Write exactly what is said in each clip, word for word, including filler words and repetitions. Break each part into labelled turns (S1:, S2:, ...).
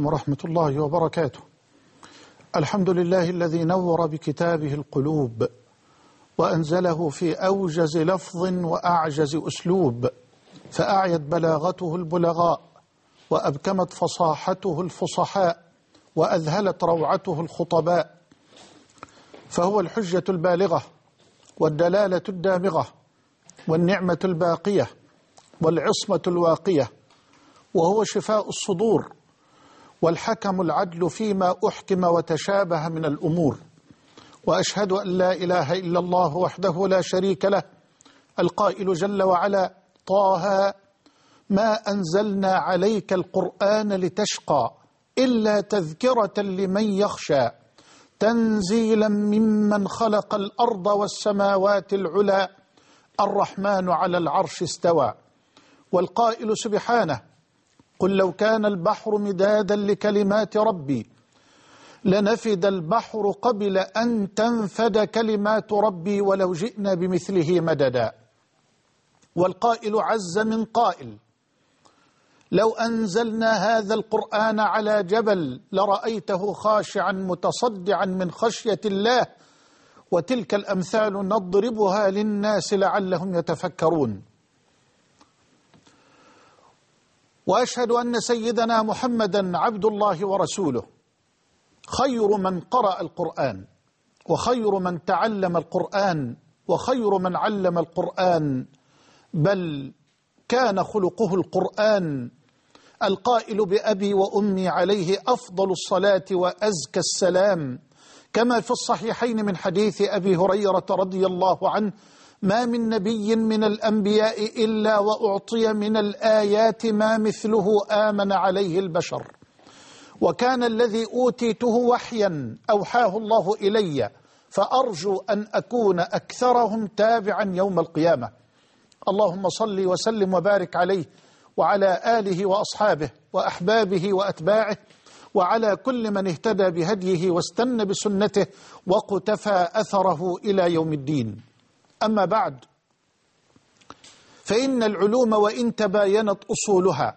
S1: عليكم ورحمة الله وبركاته. الحمد لله الذي نور بكتابه القلوب وأنزله في أوجز لفظ وأعجز أسلوب، فأعيت بلاغته البلغاء وأبكمت فصاحته الفصحاء وأذهلت روعته الخطباء، فهو الحجة البالغة والدلالة الدامغة والنعمة الباقية والعصمة الواقية، وهو شفاء الصدور والحكم العدل فيما أحكم وتشابه من الأمور. وأشهد أن لا إله إلا الله وحده لا شريك له القائل جل وعلا: طه ما أنزلنا عليك القرآن لتشقى إلا تذكرة لمن يخشى تنزيلا ممن خلق الأرض والسماوات العلى الرحمن على العرش استوى. والقائل سبحانه: قل لو كان البحر مدادا لكلمات ربي لنفد البحر قبل أن تنفد كلمات ربي ولو جئنا بمثله مددا. والقائل عز من قائل: لو أنزلنا هذا القرآن على جبل لرأيته خاشعا متصدعا من خشية الله، وتلك الأمثال نضربها للناس لعلهم يتفكرون. وأشهد أن سيدنا محمدا عبد الله ورسوله، خير من قرأ القرآن وخير من تعلم القرآن وخير من علم القرآن، بل كان خلقه القرآن، القائل بأبي وأمي عليه أفضل الصلاة وأزكى السلام، كما في الصحيحين من حديث أبي هريرة رضي الله عنه: ما من نبي من الأنبياء إلا وأعطي من الآيات ما مثله آمن عليه البشر، وكان الذي أوتيته وحيا أوحاه الله إلي، فأرجو أن أكون أكثرهم تابعا يوم القيامة. اللهم صل وسلم وبارك عليه وعلى آله وأصحابه وأحبابه وأتباعه وعلى كل من اهتدى بهديه واستنى بسنته وقتفى أثره إلى يوم الدين. أما بعد، فإن العلوم وإن تباينت أصولها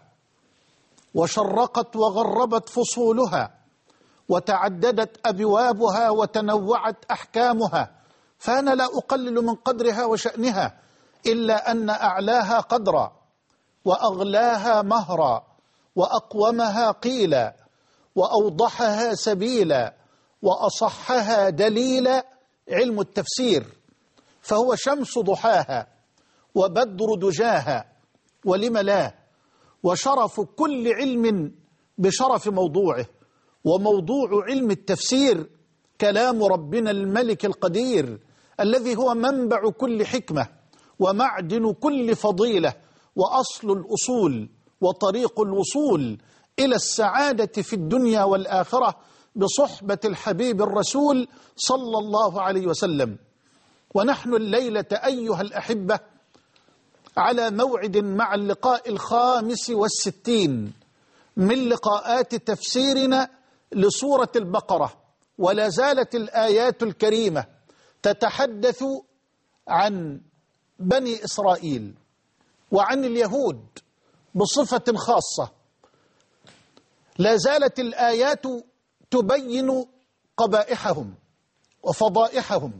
S1: وشرقت وغربت فصولها وتعددت أبوابها وتنوعت أحكامها، فأنا لا أقلل من قدرها وشأنها، إلا أن أعلاها قدرا وأغلاها مهرا وأقومها قيلا وأوضحها سبيلا وأصحها دليلا علم التفسير، فهو شمس ضحاها وبدر دجاها، ولم لا، وشرف كل علم بشرف موضوعه، وموضوع علم التفسير كلام ربنا الملك القدير الذي هو منبع كل حكمة ومعدن كل فضيلة وأصل الأصول وطريق الوصول إلى السعادة في الدنيا والآخرة بصحبة الحبيب الرسول صلى الله عليه وسلم. ونحن الليلة أيها الأحبة على موعد مع اللقاء الخامس والستين من لقاءات تفسيرنا لسورة البقرة، ولا زالت الآيات الكريمة تتحدث عن بني إسرائيل وعن اليهود بصفة خاصة. لا زالت الآيات تبين قبائحهم وفضائحهم.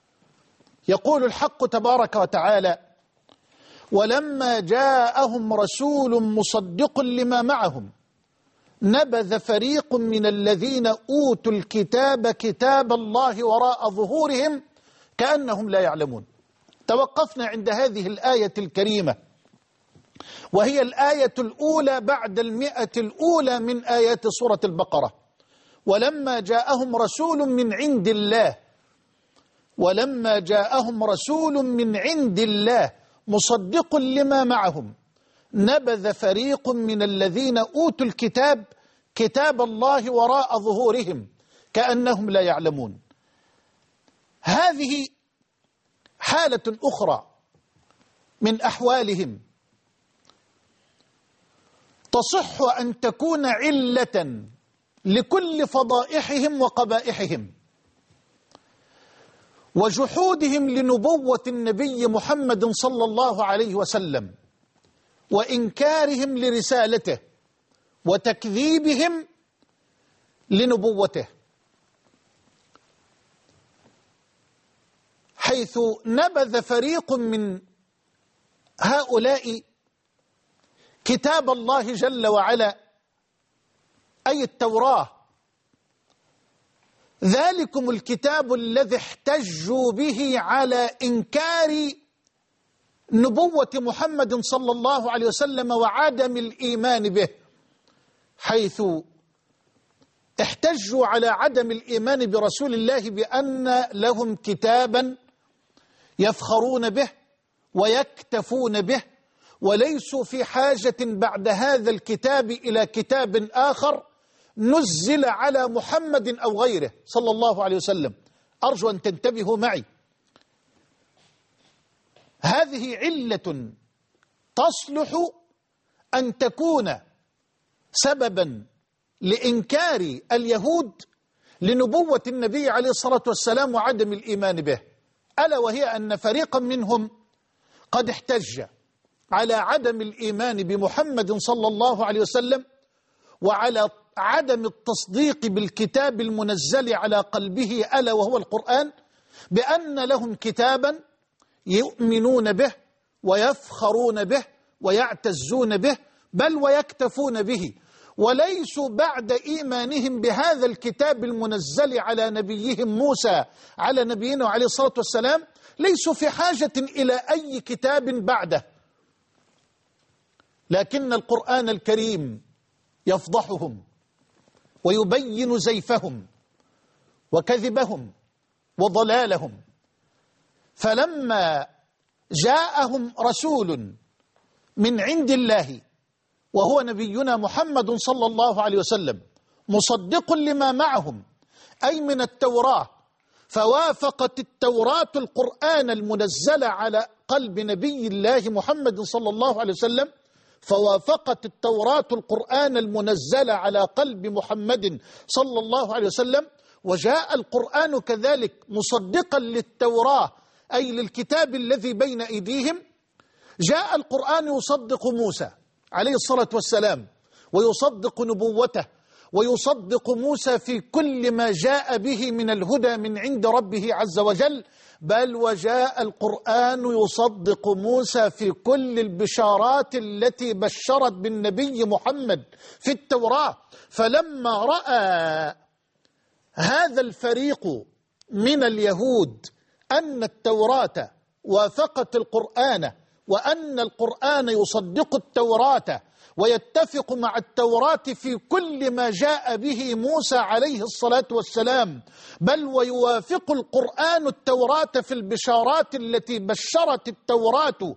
S1: يقول الحق تبارك وتعالى: ولما جاءهم رسول مصدق لما معهم نبذ فريق من الذين أوتوا الكتاب كتاب الله وراء ظهورهم كأنهم لا يعلمون. توقفنا عند هذه الآية الكريمة، وهي الآية الأولى بعد المئة الأولى من آيات سورة البقرة. ولما جاءهم رسول من عند الله ولما جاءهم رسول من عند الله مصدق لما معهم نبذ فريق من الذين أوتوا الكتاب كتاب الله وراء ظهورهم كأنهم لا يعلمون. هذه حالة أخرى من أحوالهم تصح أن تكون علة لكل فضائحهم وقبائحهم وجحودهم لنبوة النبي محمد صلى الله عليه وسلم، وإنكارهم لرسالته، وتكذيبهم لنبوته، حيث نبذ فريق من هؤلاء كتاب الله جل وعلا أي التوراة، ذلكم الكتاب الذي احتجوا به على إنكار نبوة محمد صلى الله عليه وسلم وعدم الإيمان به، حيث احتجوا على عدم الإيمان برسول الله بأن لهم كتابا يفخرون به ويكتفون به، وليسوا في حاجة بعد هذا الكتاب إلى كتاب آخر نزل على محمد أو غيره صلى الله عليه وسلم. أرجو أن تنتبهوا معي، هذه علة تصلح أن تكون سببا لإنكار اليهود لنبوة النبي عليه الصلاة والسلام وعدم الإيمان به، ألا وهي أن فريقا منهم قد احتج على عدم الإيمان بمحمد صلى الله عليه وسلم وعلى عدم التصديق بالكتاب المنزل على قلبه ألا وهو القرآن، بأن لهم كتابا يؤمنون به ويفخرون به ويعتزون به، بل ويكتفون به، وليسوا بعد إيمانهم بهذا الكتاب المنزل على نبيهم موسى على نبينا عليه الصلاة والسلام ليسوا في حاجة إلى أي كتاب بعده. لكن القرآن الكريم يفضحهم ويبين زيفهم وكذبهم وضلالهم، فلما جاءهم رسول من عند الله وهو نبينا محمد صلى الله عليه وسلم مصدق لما معهم أي من التوراة، فوافقت التوراة القرآن المنزل على قلب نبي الله محمد صلى الله عليه وسلم، فوافقت التوراة القرآن المنزل على قلب محمد صلى الله عليه وسلم، وجاء القرآن كذلك مصدقا للتوراة أي للكتاب الذي بين أيديهم. جاء القرآن يصدق موسى عليه الصلاة والسلام ويصدق نبوته ويصدق موسى في كل ما جاء به من الهدى من عند ربه عز وجل، بل وجاء القرآن يصدق موسى في كل البشارات التي بشرت بالنبي محمد في التوراة. فلما رأى هذا الفريق من اليهود أن التوراة وافقت القرآن وأن القرآن يصدق التوراة ويتفق مع التوراة في كل ما جاء به موسى عليه الصلاة والسلام، بل ويوافق القرآن التوراة في البشارات التي بشرت التوراة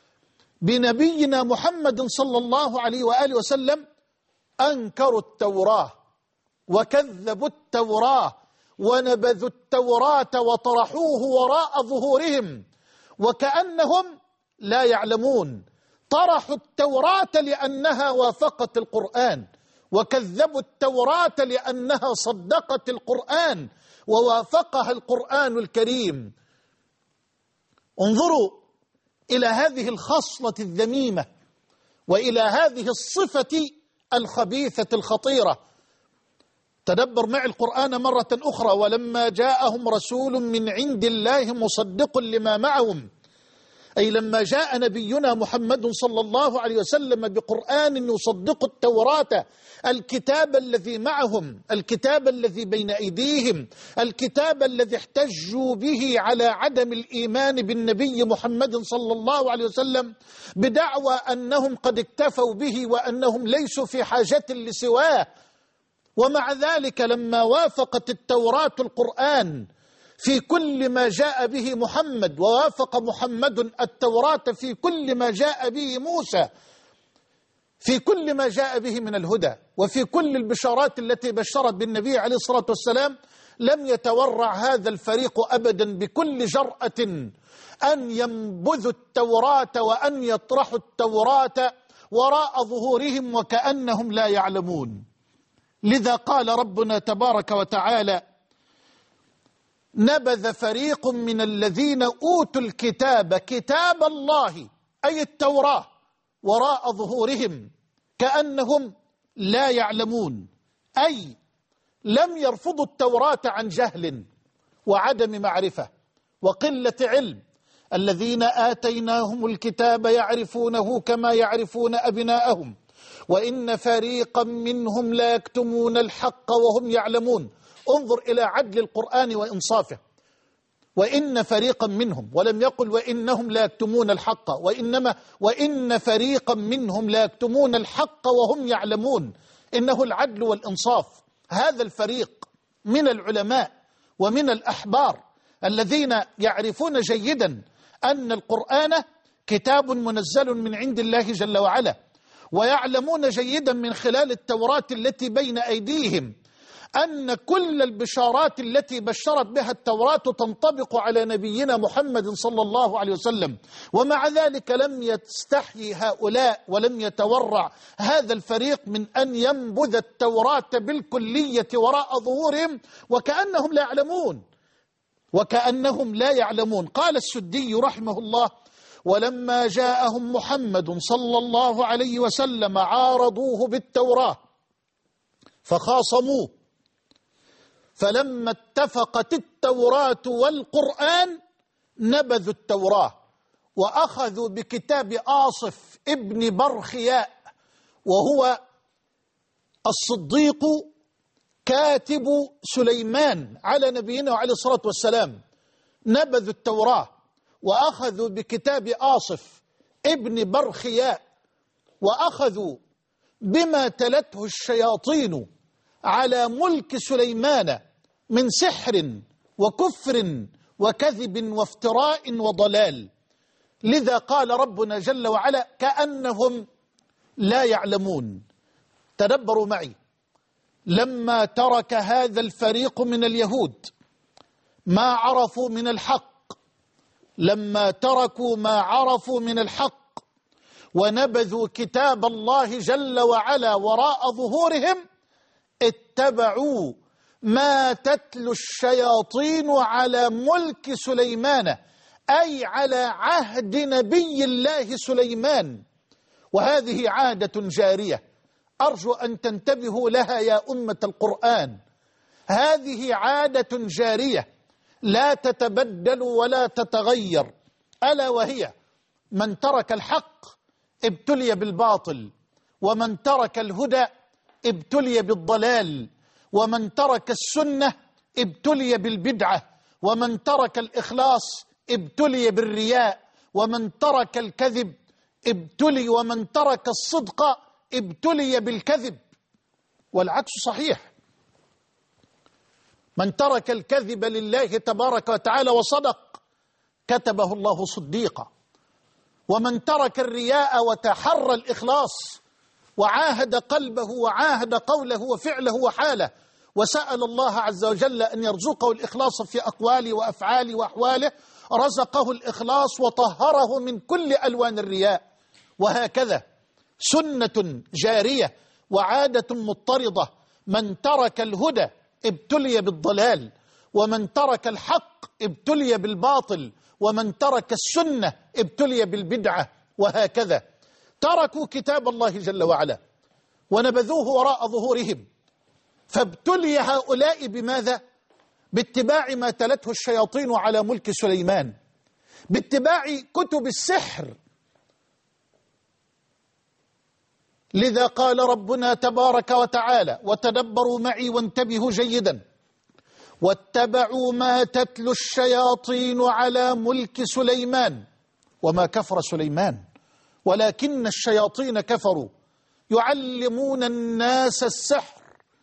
S1: بنبينا محمد صلى الله عليه وآله وسلم، أنكروا التوراة وكذبوا التوراة ونبذوا التوراة وطرحوه وراء ظهورهم وكأنهم لا يعلمون. طرحوا التوراة لأنها وافقت القرآن، وكذبوا التوراة لأنها صدقت القرآن ووافقها القرآن الكريم. انظروا إلى هذه الخصلة الذميمة وإلى هذه الصفة الخبيثة الخطيرة. تدبر معي القرآن مرة أخرى: ولما جاءهم رسول من عند الله مصدق لما معهم، أي لما جاء نبينا محمد صلى الله عليه وسلم بقرآن يصدق التوراة، الكتاب الذي معهم، الكتاب الذي بين أيديهم، الكتاب الذي احتجوا به على عدم الإيمان بالنبي محمد صلى الله عليه وسلم بدعوى أنهم قد اكتفوا به وأنهم ليسوا في حاجة لسواه. ومع ذلك لما وافقت التوراة القرآن في كل ما جاء به محمد، ووافق محمد التوراة في كل ما جاء به موسى، في كل ما جاء به من الهدى وفي كل البشارات التي بشرت بالنبي عليه الصلاة والسلام، لم يتورع هذا الفريق أبدا بكل جرأة أن ينبذوا التوراة وأن يطرحوا التوراة وراء ظهورهم وكأنهم لا يعلمون. لذا قال ربنا تبارك وتعالى: نبذ فريق من الذين أوتوا الكتاب كتاب الله أي التوراة وراء ظهورهم كأنهم لا يعلمون، أي لم يرفضوا التوراة عن جهل وعدم معرفة وقلة علم. الذين آتيناهم الكتاب يعرفونه كما يعرفون أبناءهم وإن فريقا منهم لا يكتمون الحق وهم يعلمون. انظر إلى عدل القرآن وإنصافه. وإن فريقا منهم، ولم يقل وإنهم لا يكتمون الحق، وإنما وإن فريقا منهم لا يكتمون الحق وهم يعلمون. إنه العدل والإنصاف. هذا الفريق من العلماء ومن الأحبار الذين يعرفون جيدا أن القرآن كتاب منزل من عند الله جل وعلا، ويعلمون جيدا من خلال التوراة التي بين أيديهم أن كل البشارات التي بشرت بها التوراة تنطبق على نبينا محمد صلى الله عليه وسلم. ومع ذلك لم يستحيي هؤلاء ولم يتورع هذا الفريق من أن ينبذ التوراة بالكلية وراء ظهورهم وكأنهم لا يعلمون وكأنهم لا يعلمون. قال السدي رحمه الله: ولما جاءهم محمد صلى الله عليه وسلم عارضوه بالتوراة فخاصموه، فلما اتفقت التوراة والقرآن نبذوا التوراة وأخذوا بكتاب آصف ابن برخياء، وهو الصديق كاتب سليمان على نبينا وعليه الصلاة والسلام. نبذوا التوراة وأخذوا بكتاب آصف ابن برخياء، وأخذوا بما تلته الشياطين على ملك سليمان من سحر وكفر وكذب وافتراء وضلال. لذا قال ربنا جل وعلا: كأنهم لا يعلمون. تدبروا معي، لما ترك هذا الفريق من اليهود ما عرفوا من الحق، لما تركوا ما عرفوا من الحق ونبذوا كتاب الله جل وعلا وراء ظهورهم، اتبعوا ما تتلو الشياطين على ملك سليمان، أي على عهد نبي الله سليمان. وهذه عادة جارية أرجو أن تنتبهوا لها يا أمة القرآن. هذه عادة جارية لا تتبدل ولا تتغير، ألا وهي: من ترك الحق ابتلي بالباطل، ومن ترك الهدى ابتلي بالضلال، ومن ترك السنة ابتلي بالبدعة، ومن ترك الإخلاص ابتلي بالرياء، ومن ترك الكذب ابتلي، ومن ترك الصدق ابتلي بالكذب. والعكس صحيح. من ترك الكذب لله تبارك وتعالى وصدق كتبه الله صديقا، ومن ترك الرياء وتحرى الإخلاص وعاهد قلبه وعاهد قوله وفعله وحاله وسأل الله عز وجل أن يرزقه الإخلاص في أقواله وأفعاله وأحواله، رزقه الإخلاص وطهره من كل ألوان الرياء. وهكذا سنة جارية وعادة مضطردة: من ترك الهدى ابتلي بالضلال، ومن ترك الحق ابتلي بالباطل، ومن ترك السنة ابتلي بالبدعة. وهكذا تركوا كتاب الله جل وعلا ونبذوه وراء ظهورهم، فابتلي هؤلاء بماذا؟ باتباع ما تلته الشياطين على ملك سليمان، باتباع كتب السحر. لذا قال ربنا تبارك وتعالى: وتدبروا معي وانتبهوا جيدا: واتبعوا ما تتلو الشياطين على ملك سليمان وما كفر سليمان ولكن الشياطين كفروا يعلمون الناس السحر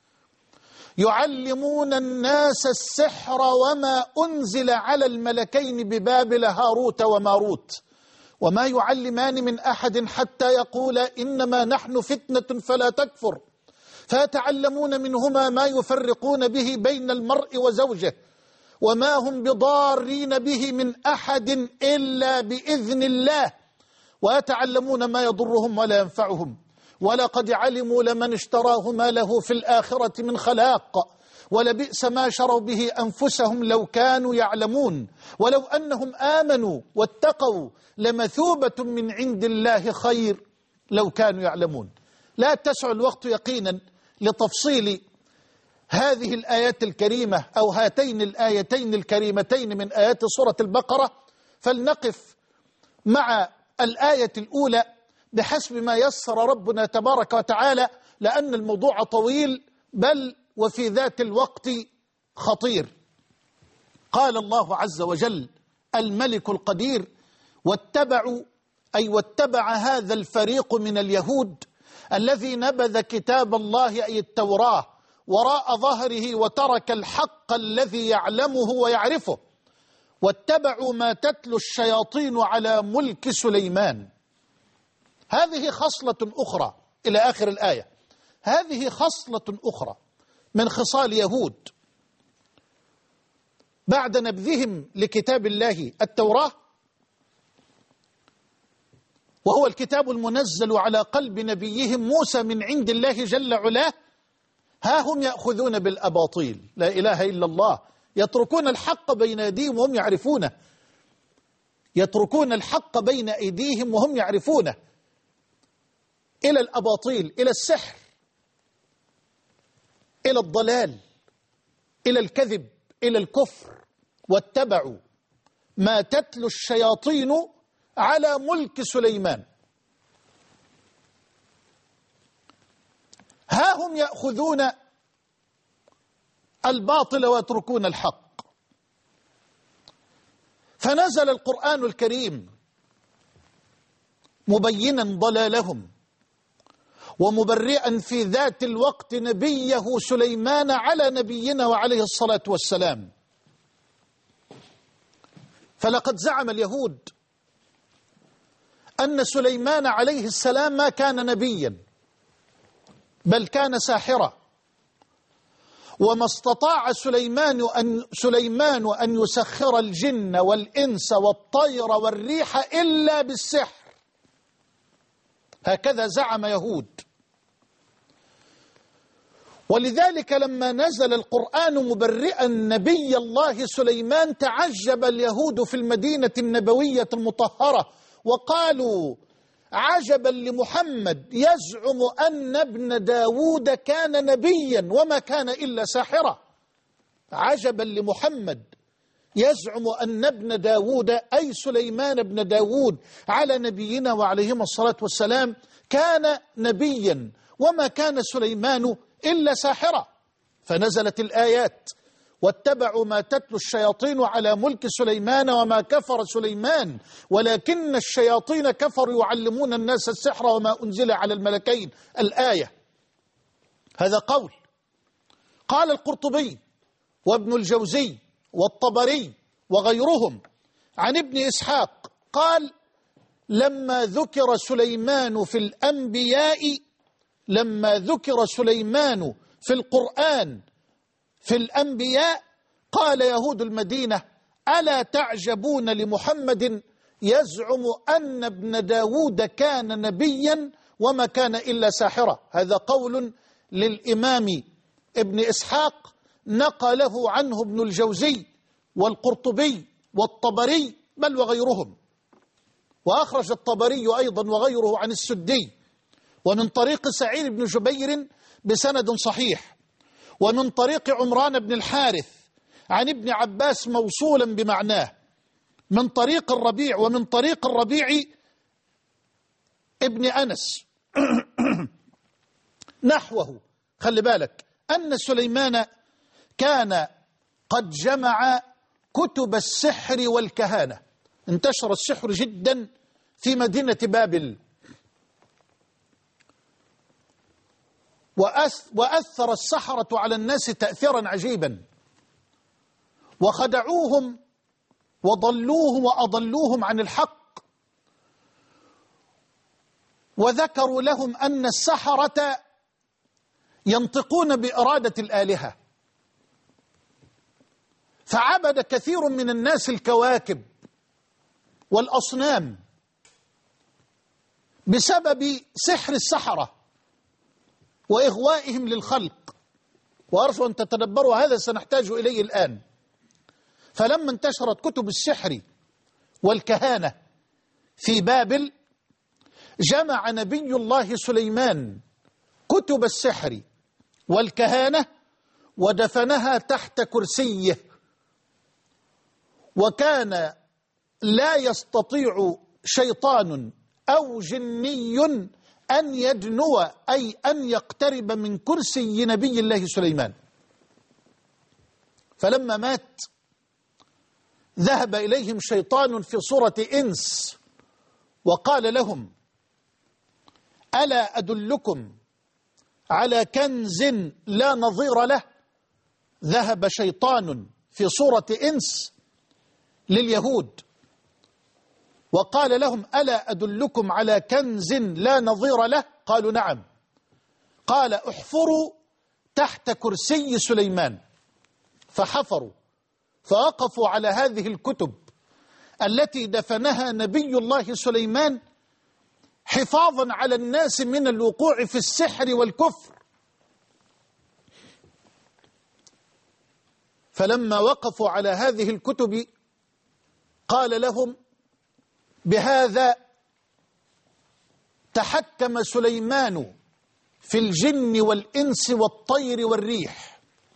S1: يعلمون الناس السحر وما أنزل على الملكين ببابل هاروت وماروت وما يعلمان من أحد حتى يقولا إنما نحن فتنة فلا تكفر، فيتعلمون منهما ما يفرقون به بين المرء وزوجه وما هم بضارين به من أحد إلا بإذن الله، ويتعلمون ما يضرهم ولا ينفعهم، ولقد علموا لمن اشتراه ما له في الآخرة من خلاق ولبئس ما شروا به أنفسهم لو كانوا يعلمون، ولو أنهم آمنوا واتقوا لمثوبة من عند الله خير لو كانوا يعلمون. لا تسع الوقت يقينا لتفصيل هذه الآيات الكريمة أو هاتين الآيتين الكريمتين من آيات سورة البقرة، فلنقف مع الآية الأولى بحسب ما يسر ربنا تبارك وتعالى، لأن الموضوع طويل بل وفي ذات الوقت خطير. قال الله عز وجل الملك القدير: واتبعوا أي واتبع هذا الفريق من اليهود الذي نبذ كتاب الله أي التوراة وراء ظهره وترك الحق الذي يعلمه ويعرفه، واتبعوا ما تتلو الشياطين على ملك سليمان. هذه خصلة أخرى إلى آخر الآية، هذه خصلة أخرى من خصال يهود بعد نبذهم لكتاب الله التوراة، وهو الكتاب المنزل على قلب نبيهم موسى من عند الله جل علاه. ها هم يأخذون بالأباطيل، لا إله إلا الله، يتركون الحق بين أيديهم وهم يعرفونه، يتركون الحق بين أيديهم وهم يعرفونه، إلى الأباطيل، إلى السحر، إلى الضلال، إلى الكذب، إلى الكفر. واتبعوا ما تتلو الشياطين على ملك سليمان. ها هم يأخذون الباطل ويتركون الحق. فنزل القرآن الكريم مبينا ضلالهم ومبرئا في ذات الوقت نبيه سليمان على نبينا وعليه الصلاة والسلام. فلقد زعم اليهود أن سليمان عليه السلام ما كان نبيا بل كان ساحرا، وما استطاع سليمان أن, سليمان أن يسخر الجن والإنس والطير والريح إلا بالسحر. هكذا زعم يهود. ولذلك لما نزل القرآن مبرئا نبي الله سليمان تعجب اليهود في المدينة النبوية المطهرة وقالوا: عجبا لمحمد يزعم أن ابن داود كان نبيا وما كان إلا ساحرا. عجبا لمحمد يزعم أن ابن داود أي سليمان بن داود على نبينا وعليهما الصلاة والسلام كان نبيا وما كان سليمان إلا ساحرا. فنزلت الآيات: واتبعوا ما تتلو الشياطين على ملك سليمان وما كفر سليمان ولكن الشياطين كفروا يعلمون الناس السحر وما أنزل على الملكين. الآية. هذا قول. قال القرطبي وابن الجوزي والطبري وغيرهم عن ابن إسحاق قال: لما ذكر سليمان في الأنبياء لما ذكر سليمان في القرآن في الأنبياء قال يهود المدينة: ألا تعجبون لمحمد يزعم أن ابن داود كان نبيا وما كان إلا ساحرا. هذا قول للإمام ابن إسحاق نقله عنه ابن الجوزي والقرطبي والطبري بل وغيرهم. وأخرج الطبري أيضا وغيره عن السدي ومن طريق سعيد بن جبير بسند صحيح، ومن طريق عمران بن الحارث عن ابن عباس موصولا بمعناه، من طريق الربيع ومن طريق الربيع ابن أنس نحوه. خلي بالك أن سليمان كان قد جمع كتب السحر والكهانة. انتشر السحر جدا في مدينة بابل، وأثر السحرة على الناس تأثيرا عجيبا، وخدعوهم وضلوهم وأضلوهم عن الحق، وذكروا لهم أن السحرة ينطقون بإرادة الآلهة، فعبد كثير من الناس الكواكب والأصنام بسبب سحر السحرة وإغوائهم للخلق. وأرجو أن تتدبروا هذا، سنحتاج إليه الآن. فلما انتشرت كتب السحر والكهانة في بابل جمع نبي الله سليمان كتب السحر والكهانة ودفنها تحت كرسيه، وكان لا يستطيع شيطان أو جني أن يدنو أي أن يقترب من كرسي نبي الله سليمان. فلما مات ذهب إليهم شيطان في صورة إنس وقال لهم: ألا أدلكم على كنز لا نظير له؟ ذهب شيطان في صورة إنس لليهود وقال لهم: ألا أدلكم على كنز لا نظير له؟ قالوا: نعم. قال: احفروا تحت كرسي سليمان. فحفروا فوقفوا على هذه الكتب التي دفنها نبي الله سليمان حفاظا على الناس من الوقوع في السحر والكفر. فلما وقفوا على هذه الكتب قال لهم: بهذا تحكم سليمان في الجن والإنس والطير والريح.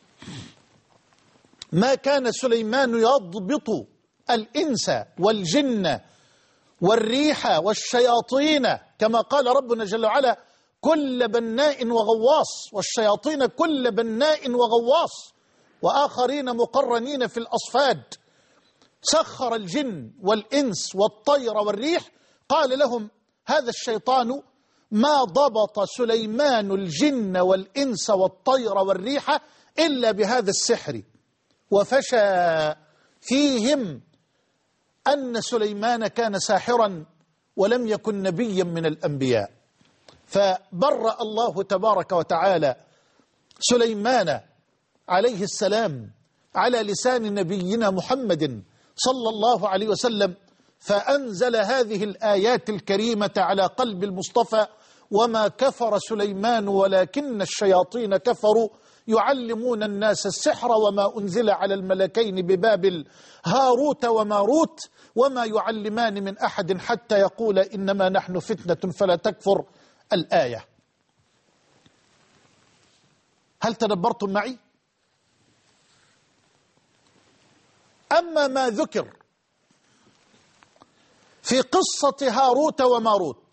S1: ما كان سليمان يضبط الإنس والجن والريح والشياطين كما قال ربنا جل وعلا: كل بناء وغواص، والشياطين كل بناء وغواص وآخرين مقرنين في الأصفاد. سخر الجن والإنس والطير والريح. قال لهم هذا الشيطان: ما ضبط سليمان الجن والإنس والطير والريح إلا بهذا السحر. وفشى فيهم أن سليمان كان ساحرا ولم يكن نبيا من الأنبياء. فبرأ الله تبارك وتعالى سليمان عليه السلام على لسان نبينا محمد صلى الله عليه وسلم، فأنزل هذه الآيات الكريمة على قلب المصطفى: وما كفر سليمان ولكن الشياطين كفروا يعلمون الناس السحر وما أنزل على الملكين ببابل هاروت وماروت وما يعلمان من أحد حتى يقول إنما نحن فتنة فلا تكفر. الآية. هل تدبرتم معي؟ أما ما ذكر في قصة هاروت وماروت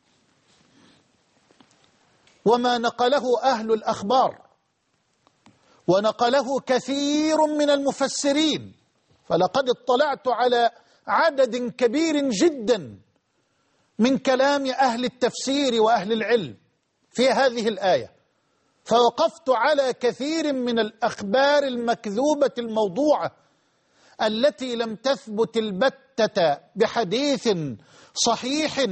S1: وما نقله أهل الأخبار ونقله كثير من المفسرين، فلقد اطلعت على عدد كبير جدا من كلام أهل التفسير وأهل العلم في هذه الآية، فوقفت على كثير من الأخبار المكذوبة الموضوعة التي لم تثبت البتة بحديث صحيح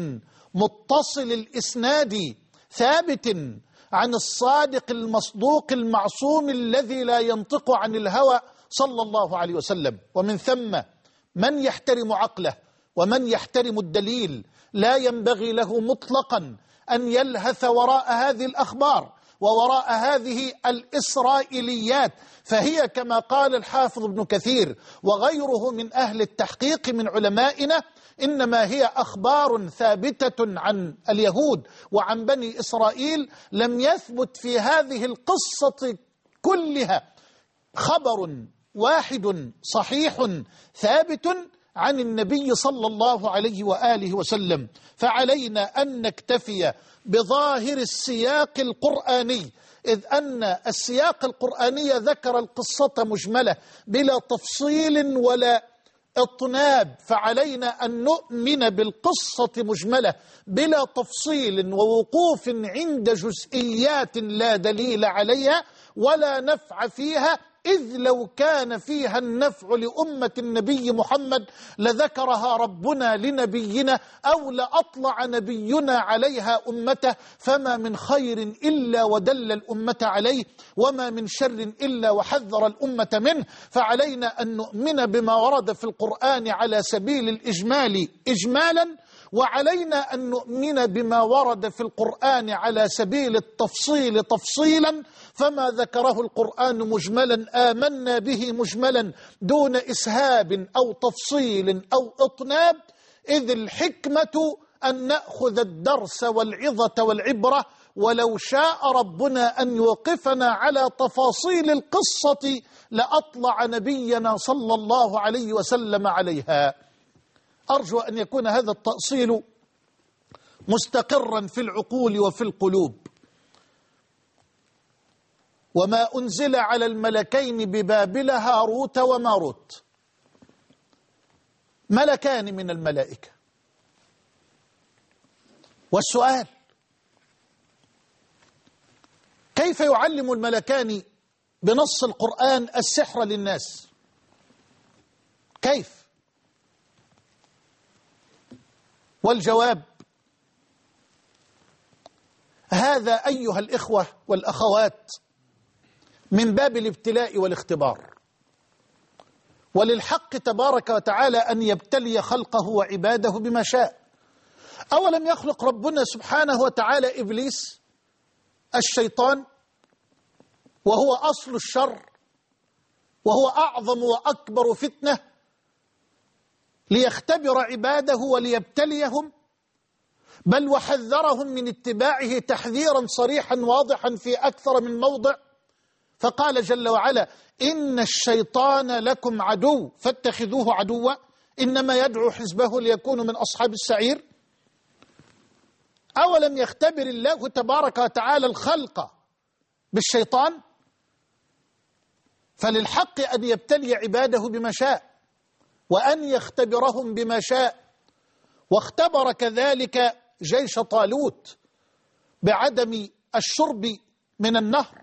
S1: متصل الإسناد ثابت عن الصادق المصدوق المعصوم الذي لا ينطق عن الهوى صلى الله عليه وسلم. ومن ثم من يحترم عقله ومن يحترم الدليل لا ينبغي له مطلقا أن يلهث وراء هذه الأخبار ووراء هذه الإسرائيليات، فهي كما قال الحافظ ابن كثير وغيره من أهل التحقيق من علمائنا إنما هي أخبار ثابتة عن اليهود وعن بني إسرائيل، لم يثبت في هذه القصة كلها خبر واحد صحيح ثابت عن النبي صلى الله عليه وآله وسلم. فعلينا أن نكتفي بظاهر السياق القرآني، إذ أن السياق القرآني ذكر القصة مجملة بلا تفصيل ولا اطناب، فعلينا أن نؤمن بالقصة مجملة بلا تفصيل ووقوف عند جزئيات لا دليل عليها ولا نفع فيها، إذ لو كان فيها النفع لأمة النبي محمد لذكرها ربنا لنبينا أو لأطلع نبينا عليها أمته، فما من خير إلا ودل الأمة عليه وما من شر إلا وحذر الأمة منه. فعلينا أن نؤمن بما ورد في القرآن على سبيل الإجمال إجمالا، وعلينا أن نؤمن بما ورد في القرآن على سبيل التفصيل تفصيلا، فما ذكره القرآن مجملا آمنا به مجملا دون إسهاب أو تفصيل أو إطناب، إذ الحكمة أن نأخذ الدرس والعظة والعبرة ولو شاء ربنا أن يوقفنا على تفاصيل القصة لأطلع نبينا صلى الله عليه وسلم عليها. أرجو أن يكون هذا التأصيل مستقرا في العقول وفي القلوب. وما أنزل على الملكين ببابل هاروت وماروت، ملكان من الملائكة. والسؤال: كيف يعلم الملكان بنص القرآن السحر للناس؟ كيف؟ والجواب: هذا أيها الإخوة والأخوات من باب الابتلاء والاختبار، وللحق تبارك وتعالى أن يبتلي خلقه وعباده بما شاء. أولم يخلق ربنا سبحانه وتعالى إبليس الشيطان وهو أصل الشر وهو أعظم وأكبر فتنة ليختبر عباده وليبتليهم، بل وحذرهم من اتباعه تحذيرا صريحا واضحا في أكثر من موضع، فقال جل وعلا: إن الشيطان لكم عدو فاتخذوه عدوا إنما يدعو حزبه ليكونوا من أصحاب السعير. أولم يختبر الله تبارك وتعالى الخلق بالشيطان؟ فللحق أن يبتلي عباده بما شاء وأن يختبرهم بما شاء. واختبر كذلك جيش طالوت بعدم الشرب من النهر.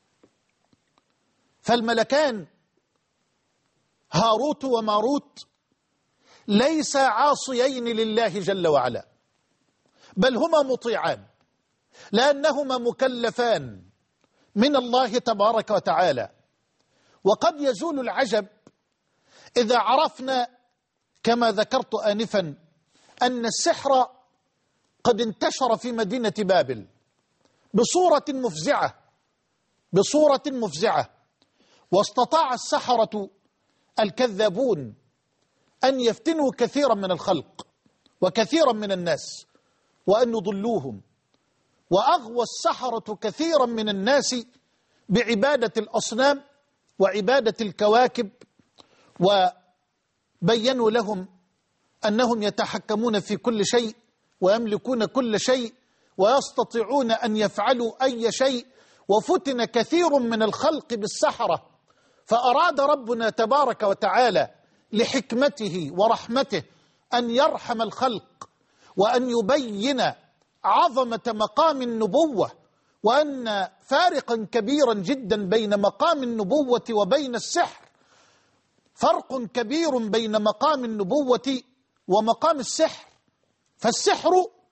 S1: فالملكان هاروت وماروت ليس عاصيين لله جل وعلا، بل هما مطيعان، لأنهما مكلفان من الله تبارك وتعالى. وقد يزول العجب إذا عرفنا كما ذكرت آنفا أن السحر قد انتشر في مدينة بابل بصورة مفزعة بصورة مفزعة واستطاع السحرة الكذابون أن يفتنوا كثيرا من الخلق وكثيرا من الناس وأن يضلوهم. وأغوى السحرة كثيرا من الناس بعبادة الأصنام وعبادة الكواكب، وبينوا لهم أنهم يتحكمون في كل شيء ويملكون كل شيء ويستطيعون أن يفعلوا أي شيء. وفتن كثير من الخلق بالسحرة، فأراد ربنا تبارك وتعالى لحكمته ورحمته أن يرحم الخلق وأن يبين عظمة مقام النبوة، وأن فارقا كبيرا جدا بين مقام النبوة وبين السحر، فرق كبير بين مقام النبوة ومقام السحر. فالسحر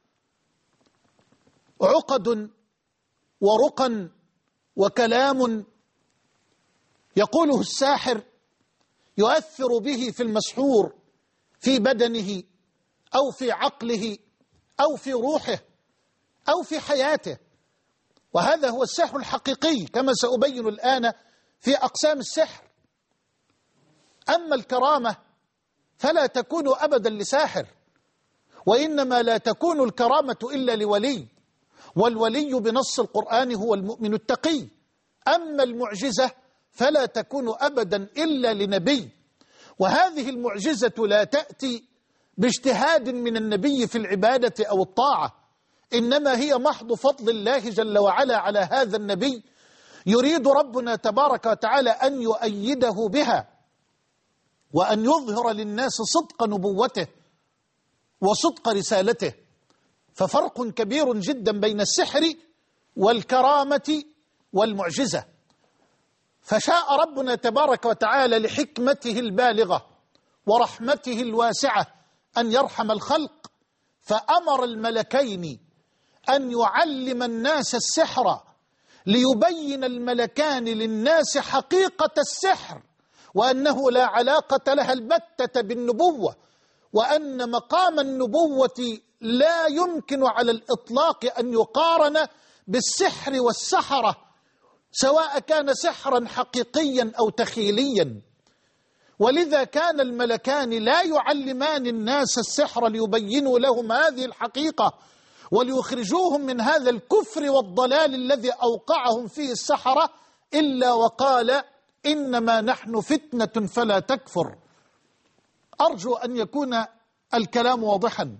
S1: عقد ورقا وكلام يقوله الساحر يؤثر به في المسحور في بدنه أو في عقله أو في روحه أو في حياته، وهذا هو السحر الحقيقي كما سأبين الآن في أقسام السحر. أما الكرامة فلا تكون أبدا لساحر، وإنما لا تكون الكرامة إلا لولي، والولي بنص القرآن هو المؤمن التقي. أما المعجزة فلا تكون أبدا إلا لنبي، وهذه المعجزة لا تأتي باجتهاد من النبي في العبادة أو الطاعة، إنما هي محض فضل الله جل وعلا على هذا النبي، يريد ربنا تبارك وتعالى أن يؤيده بها وأن يظهر للناس صدق نبوته وصدق رسالته. ففرق كبير جدا بين السحر والكرامة والمعجزة. فشاء ربنا تبارك وتعالى لحكمته البالغة ورحمته الواسعة أن يرحم الخلق، فأمر الملكين أن يعلم الناس السحر ليبين الملكان للناس حقيقة السحر، وأنه لا علاقة لها البتة بالنبوة، وأن مقام النبوة لا يمكن على الإطلاق أن يقارن بالسحر والسحرة، سواء كان سحرا حقيقيا أو تخيليا. ولذا كان الملكان لا يعلمان الناس السحر ليبينوا لهم هذه الحقيقة، وليخرجوهم من هذا الكفر والضلال الذي أوقعهم فيه السحرة، إلا وقال إنما نحن فتنة فلا تكفر. أرجو أن يكون الكلام واضحا.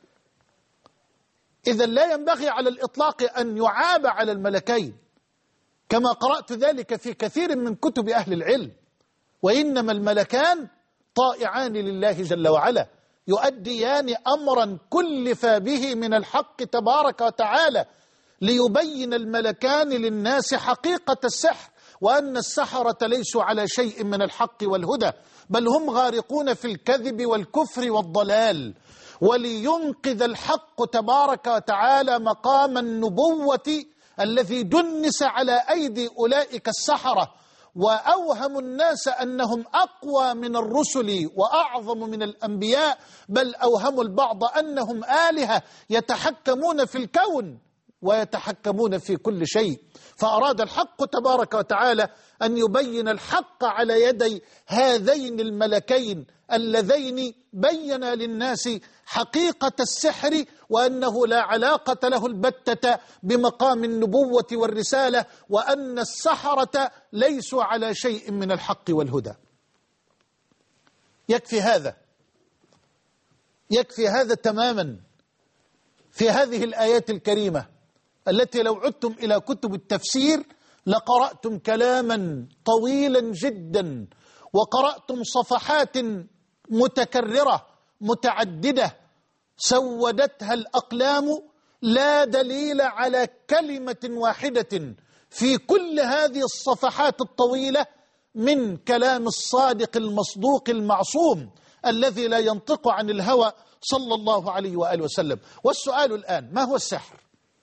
S1: إذا لا ينبغي على الإطلاق أن يعاب على الملكين، كما قرأت ذلك في كثير من كتب أهل العلم، وإنما الملكان طائعان لله جل وعلا، يؤديان أمرا كلف به من الحق تبارك وتعالى، ليبين الملكان للناس حقيقة السحر، وأن السحرة ليسوا على شيء من الحق والهدى، بل هم غارقون في الكذب والكفر والضلال. ولينقذ الحق تبارك وتعالى مقام النبوة الذي دنس على أيدي أولئك السحرة، وأوهم الناس أنهم أقوى من الرسل وأعظم من الأنبياء، بل أوهموا البعض أنهم آلهة يتحكمون في الكون ويتحكمون في كل شيء. فأراد الحق تبارك وتعالى أن يبين الحق على يدي هذين الملكين اللذين بينا للناس حقيقة السحر، وأنه لا علاقة له البتة بمقام النبوة والرسالة، وأن السحرة ليسوا على شيء من الحق والهدى. يكفي هذا، يكفي هذا تماما في هذه الآيات الكريمة التي لو عدتم إلى كتب التفسير لقرأتم كلاما طويلا جدا، وقرأتم صفحات متكررة متعددة سودتها الأقلام، لا دليل على كلمة واحدة في كل هذه الصفحات الطويلة من كلام الصادق المصدوق المعصوم الذي لا ينطق عن الهوى صلى الله عليه وآله وسلم. والسؤال الآن: ما هو السحر؟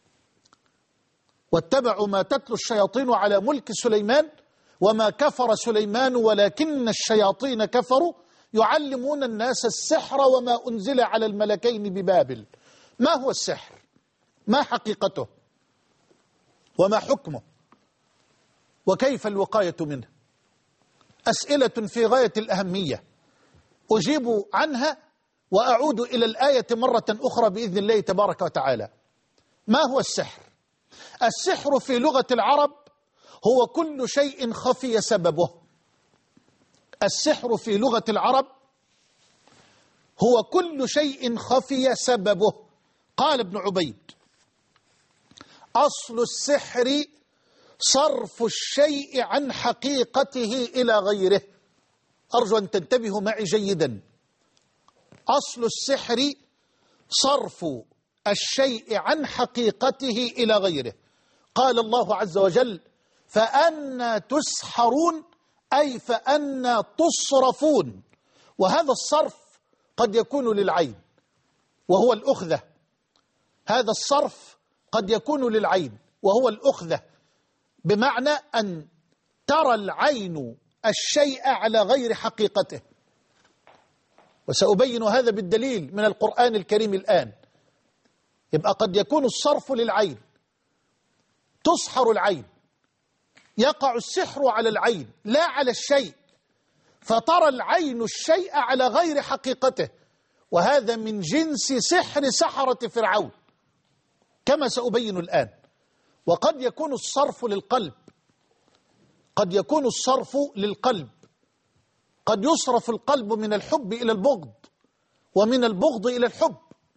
S1: واتبعوا ما تتلو الشياطين على ملك سليمان وما كفر سليمان ولكن الشياطين كفروا يعلمون الناس السحر وما أنزل على الملكين ببابل. ما هو السحر؟ ما حقيقته؟ وما حكمه؟ وكيف الوقاية منه؟ أسئلة في غاية الأهمية أجيب عنها وأعود إلى الآية مرة أخرى بإذن الله تبارك وتعالى. ما هو السحر؟ السحر في لغة العرب هو كل شيء خفي سببه. السحر في لغة العرب هو كل شيء خفي سببه. قال ابن عبيد: أصل السحر صرف الشيء عن حقيقته إلى غيره. أرجو أن تنتبهوا معي جيدا. أصل السحر صرف الشيء عن حقيقته إلى غيره. قال الله عز وجل: فأنى تسحرون، أي فأنى تصرفون. وهذا الصرف قد يكون للعين وهو الأخذة. هذا الصرف قد يكون للعين وهو الأخذة، بمعنى أن ترى العين الشيء على غير حقيقته. وسأبين هذا بالدليل من القرآن الكريم الآن. يبقى قد يكون الصرف للعين، تسحر العين، يقع السحر على العين لا على الشيء، فترى العين الشيء على غير حقيقته، وهذا من جنس سحر سحرة فرعون كما سأبين الآن. وقد يكون الصرف للقلب، قد يكون الصرف للقلب، قد يصرف القلب من الحب إلى البغض ومن البغض إلى الحب.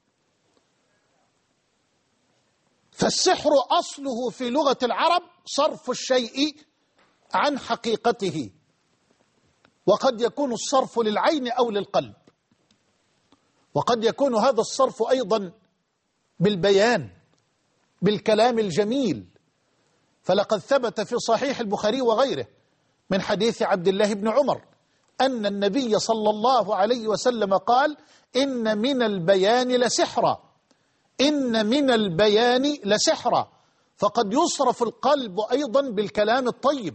S1: فالسحر أصله في لغة العرب صرف الشيء عن حقيقته، وقد يكون الصرف للعين أو للقلب، وقد يكون هذا الصرف أيضا بالبيان، بالكلام الجميل. فلقد ثبت في صحيح البخاري وغيره من حديث عبد الله بن عمر أن النبي صلى الله عليه وسلم قال: إن من البيان لسحرا، إن من البيان لسحرا. فقد يصرف القلب أيضا بالكلام الطيب،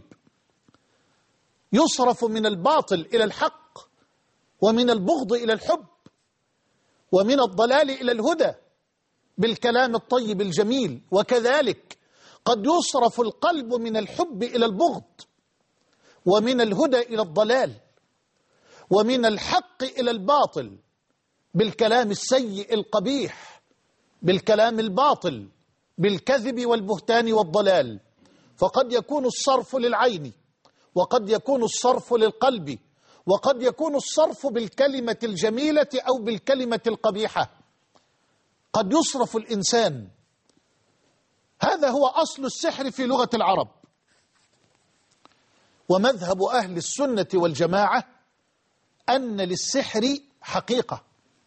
S1: يصرف من الباطل إلى الحق، ومن البغض إلى الحب، ومن الضلال إلى الهدى بالكلام الطيب الجميل. وكذلك قد يصرف القلب من الحب إلى البغض، ومن الهدى إلى الضلال، ومن الحق إلى الباطل بالكلام السيء القبيح بالكلام الباطل، بالكذب والبهتان والضلال. فقد يكون الصرف للعين، وقد يكون الصرف للقلب، وقد يكون الصرف بالكلمة الجميلة أو بالكلمة القبيحة. قد يصرف الإنسان. هذا هو أصل السحر في لغة العرب. ومذهب أهل السنة والجماعة أن للسحر حقيقة.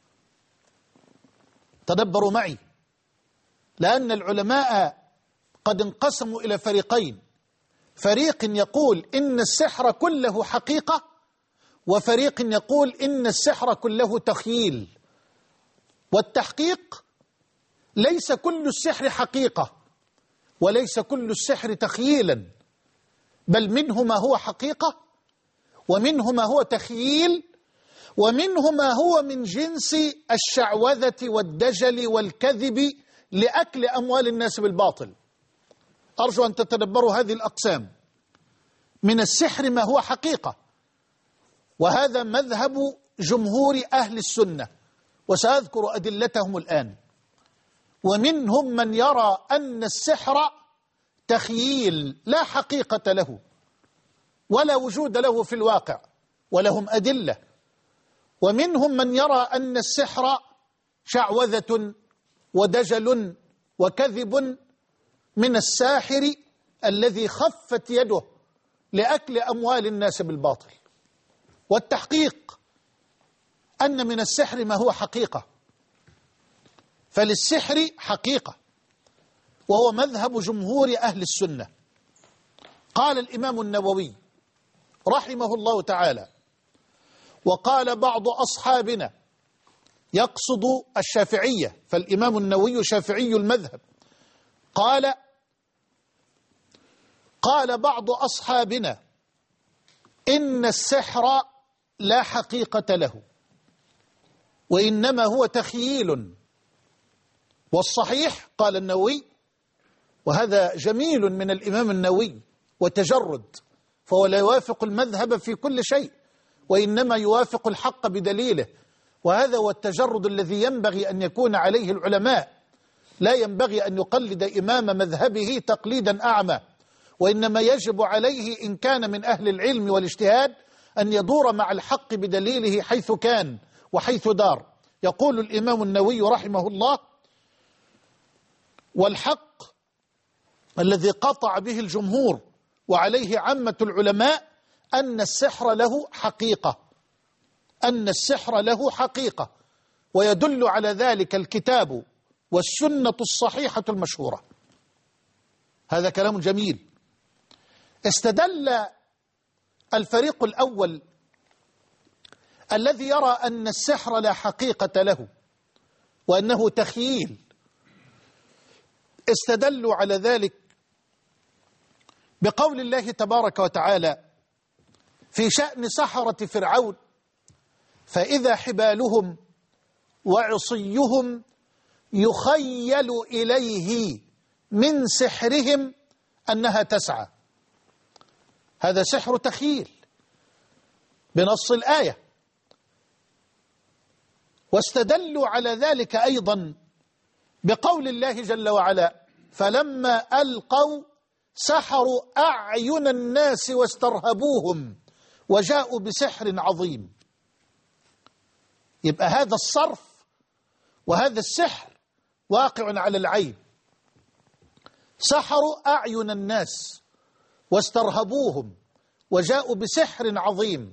S1: تدبروا معي، لأن العلماء قد انقسموا إلى فريقين: فريق يقول إن السحر كله حقيقة، وفريق يقول إن السحر كله تخييل. والتحقيق ليس كل السحر حقيقة، وليس كل السحر تخييلا، بل منه ما هو حقيقة، ومنه ما هو تخييل، ومنه ما هو من جنس الشعوذة والدجل والكذب لأكل أموال الناس بالباطل. أرجو أن تتدبروا هذه الأقسام. من السحر ما هو حقيقة، وهذا مذهب جمهور أهل السنة، وسأذكر أدلتهم الآن. ومنهم من يرى أن السحر تخييل لا حقيقة له ولا وجود له في الواقع، ولهم أدلة. ومنهم من يرى أن السحر شعوذة ودجل وكذب من الساحر الذي خفت يده لأكل أموال الناس بالباطل. والتحقيق أن من السحر ما هو حقيقة، فللسحر حقيقة، وهو مذهب جمهور أهل السنة. قال الإمام النووي رحمه الله تعالى: وقال بعض أصحابنا، يقصد الشافعية، فالإمام النووي شافعي المذهب، قال قال بعض أصحابنا إن السحر لا حقيقة له، وإنما هو تخييل. والصحيح، قال النووي، وهذا جميل من الإمام النووي وتجرد، فهو لا يوافق المذهب في كل شيء، وإنما يوافق الحق بدليله. وهذا هو التجرد الذي ينبغي أن يكون عليه العلماء. لا ينبغي أن يقلد إمام مذهبه تقليدا أعمى، وإنما يجب عليه إن كان من أهل العلم والاجتهاد أن يدور مع الحق بدليله حيث كان وحيث دار. يقول الإمام النووي رحمه الله: والحق الذي قطع به الجمهور وعليه عامة العلماء أن السحر له حقيقة، أن السحر له حقيقة، ويدل على ذلك الكتاب والسنة الصحيحة المشهورة. هذا كلام جميل. استدل الفريق الأول الذي يرى أن السحر لا حقيقة له وأنه تخييل، استدلوا على ذلك بقول الله تبارك وتعالى في شأن سحرة فرعون: فإذا حبالهم وعصيهم يخيل إليه من سحرهم أنها تسعى. هذا سحر تخييل بنص الآية. واستدلوا على ذلك أيضا بقول الله جل وعلا: فلما ألقوا سحروا أعين الناس واسترهبوهم وجاءوا بسحر عظيم. يبقى هذا الصرف وهذا السحر واقع على العين. سحروا أعين الناس واسترهبوهم وجاءوا بسحر عظيم.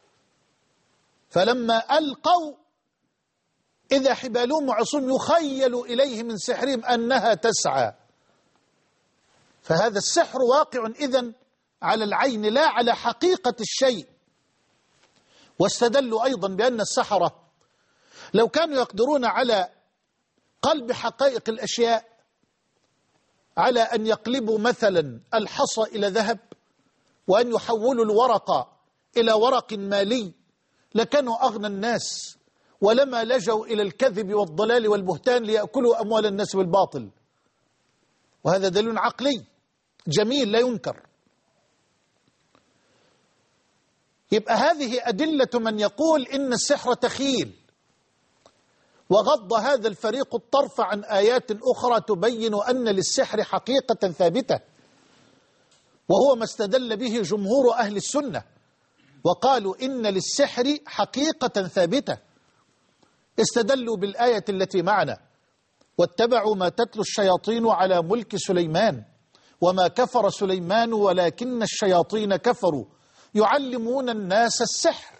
S1: فلما ألقوا إذا حبالهم وعصيهم يخيل إليه من سحرهم أنها تسعى. فهذا السحر واقع إذن على العين لا على حقيقة الشيء. واستدلوا أيضا بأن السحرة لو كانوا يقدرون على قلب حقائق الأشياء، على أن يقلبوا مثلا الحصى إلى ذهب، وأن يحولوا الورق إلى ورق مالي، لكانوا أغنى الناس، ولما لجوا إلى الكذب والضلال والبهتان ليأكلوا أموال الناس بالباطل. وهذا دليل عقلي جميل لا ينكر. يبقى هذه أدلة من يقول إن السحر تخيل. وغض هذا الفريق الطرف عن آيات أخرى تبين أن للسحر حقيقة ثابتة، وهو ما استدل به جمهور أهل السنة، وقالوا إن للسحر حقيقة ثابتة. استدلوا بالآية التي معنا: واتبعوا ما تتلو الشياطين على ملك سليمان وما كفر سليمان ولكن الشياطين كفروا يعلمون الناس السحر.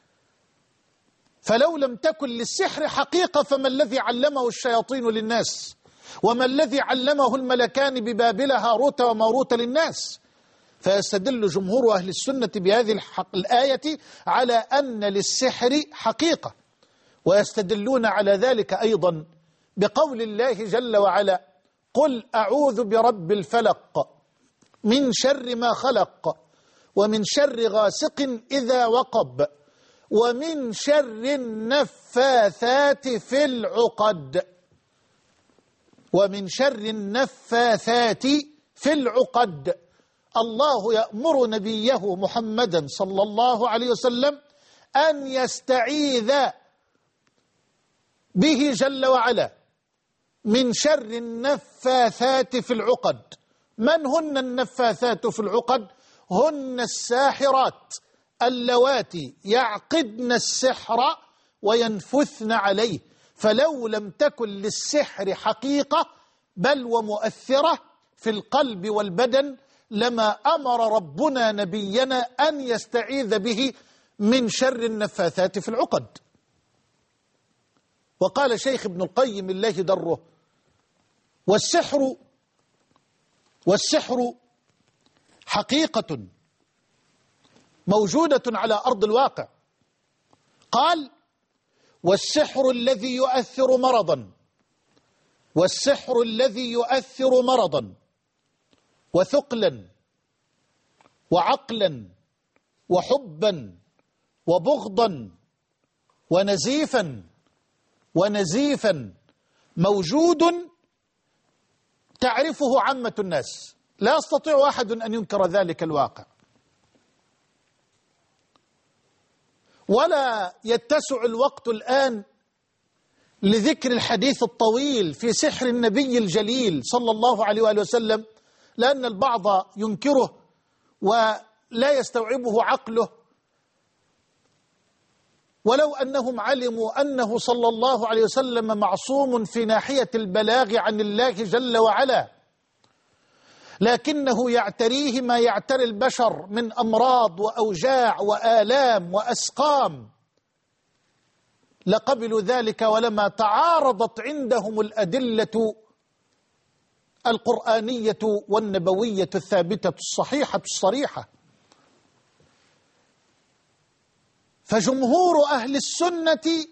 S1: فلو لم تكن للسحر حقيقة فما الذي علمه الشياطين للناس؟ وما الذي علمه الملكان ببابل هاروت وماروت للناس؟ فيستدل جمهور أهل السنة بهذه الآية على أن للسحر حقيقة، ويستدلون على ذلك أيضا بقول الله جل وعلا: قل أعوذ برب الفلق من شر ما خلق ومن شر غاسق إذا وقب ومن شر النفاثات في العقد ومن شر النفاثات في العقد. الله يأمر نبيه محمدا صلى الله عليه وسلم أن يستعيذ به جل وعلا من شر النفاثات في العقد. من هن النفاثات في العقد؟ هن الساحرات اللواتي يعقدن السحر وينفثن عليه. فلو لم تكن للسحر حقيقة بل ومؤثرة في القلب والبدن لما أمر ربنا نبينا أن يستعيذ به من شر النفاثات في العقد. وقال شيخ ابن القيم الله دره: والسحر والسحر حقيقة موجودة على أرض الواقع. قال: والسحر الذي يؤثر مرضا والسحر الذي يؤثر مرضا وثقلا وعقلا وحبا وبغضا ونزيفا ونزيفا موجود تعرفه عامة الناس، لا يستطيع أحد أن ينكر ذلك الواقع، ولا يتسع الوقت الآن لذكر الحديث الطويل في سحر النبي الجليل صلى الله عليه وآله وسلم، لأن البعض ينكره ولا يستوعبه عقله، ولو أنهم علموا أنه صلى الله عليه وسلم معصوم في ناحية البلاغ عن الله جل وعلا، لكنه يعتريه ما يعتري البشر من أمراض وأوجاع وآلام وأسقام، لقبلوا ذلك ولما تعارضت عندهم الأدلة القرآنية والنبوية الثابتة الصحيحة الصريحة. فجمهور أهل السنة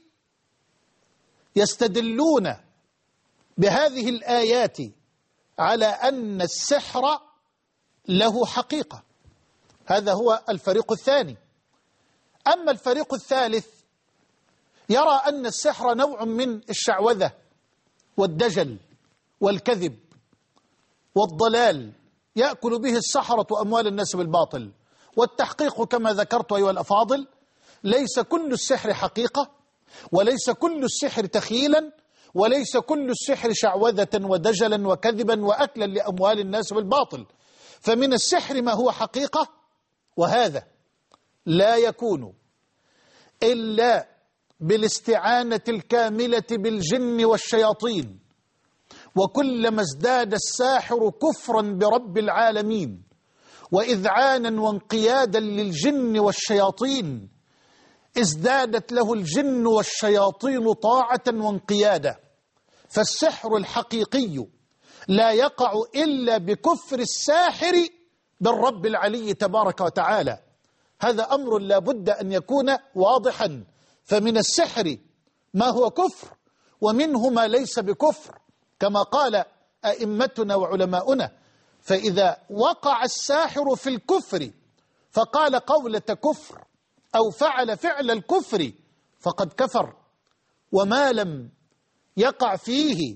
S1: يستدلون بهذه الآيات على أن السحر له حقيقة. هذا هو الفريق الثاني. أما الفريق الثالث يرى أن السحر نوع من الشعوذة والدجل والكذب والضلال يأكل به السحرة أموال الناس بالباطل. والتحقيق كما ذكرت أيها الأفاضل، ليس كل السحر حقيقة، وليس كل السحر تخيلا، وليس كل السحر شعوذة ودجلا وكذبا وأكلا لأموال الناس بالباطل. فمن السحر ما هو حقيقة، وهذا لا يكون إلا بالاستعانة الكاملة بالجن والشياطين. وكلما ازداد الساحر كفرا برب العالمين وإذعانا وانقيادا للجن والشياطين ازدادت له الجن والشياطين طاعة وانقيادا. فالسحر الحقيقي لا يقع إلا بكفر الساحر بالرب العلي تبارك وتعالى. هذا أمر لا بد أن يكون واضحا. فمن السحر ما هو كفر ومنه ما ليس بكفر، كما قال أئمتنا وعلماؤنا. فإذا وقع الساحر في الكفر فقال قولة كفر أو فعل فعل الكفر فقد كفر، وما لم يقع فيه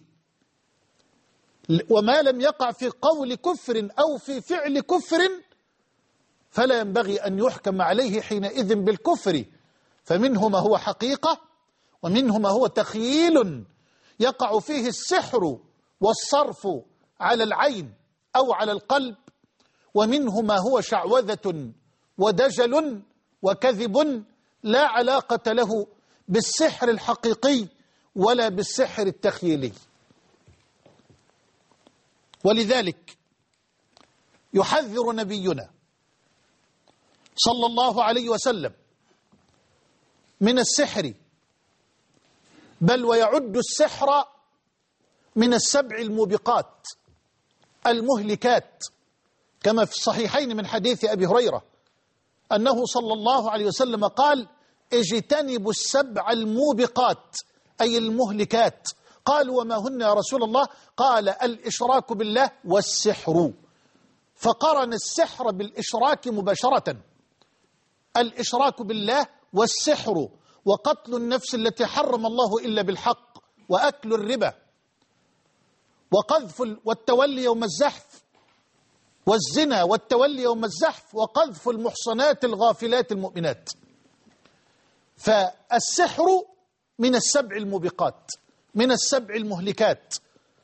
S1: وما لم يقع في قول كفر أو في فعل كفر فلا ينبغي أن يحكم عليه حينئذ بالكفر. فمنه ما هو حقيقة ومنه ما هو تخييل يقع فيه السحر والصرف على العين أو على القلب، ومنه ما هو شعوذة ودجل وكذب لا علاقة له بالسحر الحقيقي ولا بالسحر التخييلي. ولذلك يحذر نبينا صلى الله عليه وسلم من السحر، بل ويعد السحر من السبع الموبقات المهلكات، كما في الصحيحين من حديث أبي هريرة أنه صلى الله عليه وسلم قال: اجتنبوا السبع الموبقات، أي المهلكات. قالوا: وما هن يا رسول الله؟ قال: الإشراك بالله والسحر، فقرن السحر بالإشراك مباشرة، الإشراك بالله والسحر، وقتل النفس التي حرم الله إلا بالحق، وأكل الربا، وقذف والتولي يوم الزحف، والزنا والتولي يوم الزحف، وقذف المحصنات الغافلات المؤمنات. فالسحر من السبع الموبقات، من السبع المهلكات،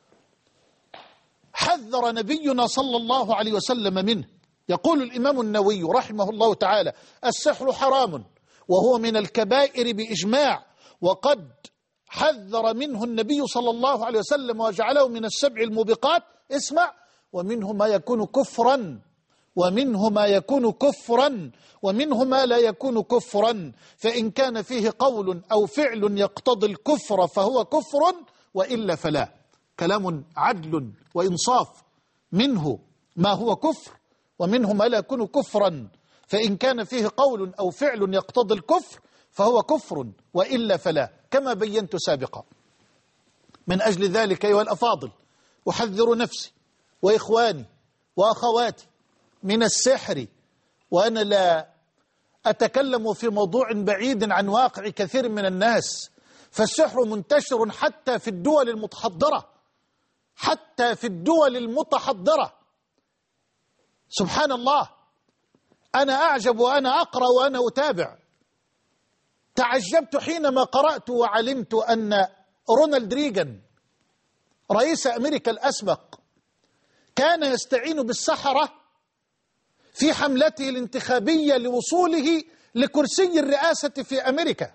S1: حذر نبينا صلى الله عليه وسلم منه. يقول الإمام النووي رحمه الله تعالى: السحر حرام وهو من الكبائر بإجماع، وقد حذر منه النبي صلى الله عليه وسلم وجعله من السبع الموبقات. اسمع: ومنه ما يكون كفرا، ومنه ما يكون كفرا، ومنه ما لا يكون كفرا، فإن كان فيه قول أو فعل يقتضي الكفر فهو كفر، وإلا فلا. كلام عدل وإنصاف. منه ما هو كفر، ومنه ما لا يكون كفرا، فإن كان فيه قول أو فعل يقتضي الكفر فهو كفر، وإلا فلا، كما بينت سابقا. من أجل ذلك أيها الأفاضل أحذر نفسي وإخواني وأخواتي من السحر، وأنا لا أتكلم في موضوع بعيد عن واقع كثير من الناس، فالسحر منتشر حتى في الدول المتحضرة، حتى في الدول المتحضرة. سبحان الله، أنا أعجب وأنا أقرأ وأنا أتابع. تعجبت حينما قرأت وعلمت أن رونالد ريغان رئيس أمريكا الأسبق كان يستعين بالسحرة في حملته الانتخابية لوصوله لكرسي الرئاسة في أمريكا.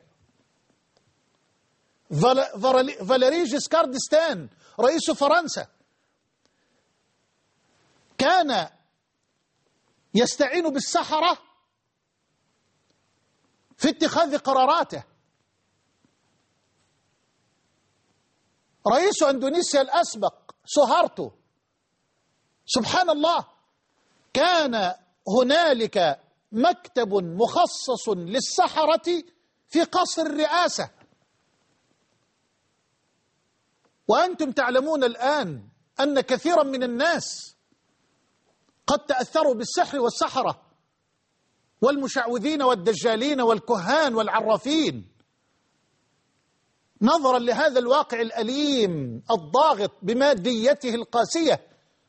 S1: فاليري جيسكار ديستان رئيس فرنسا كان يستعين بالسحرة في اتخاذ قراراته. رئيس أندونيسيا الأسبق سوهارتو، سبحان الله، كان هنالك مكتب مخصص للسحرة في قصر الرئاسة. وأنتم تعلمون الآن أن كثيرا من الناس قد تأثروا بالسحر والسحرة والمشعوذين والدجالين والكهان والعرافين، نظرا لهذا الواقع الأليم الضاغط بماديته القاسية.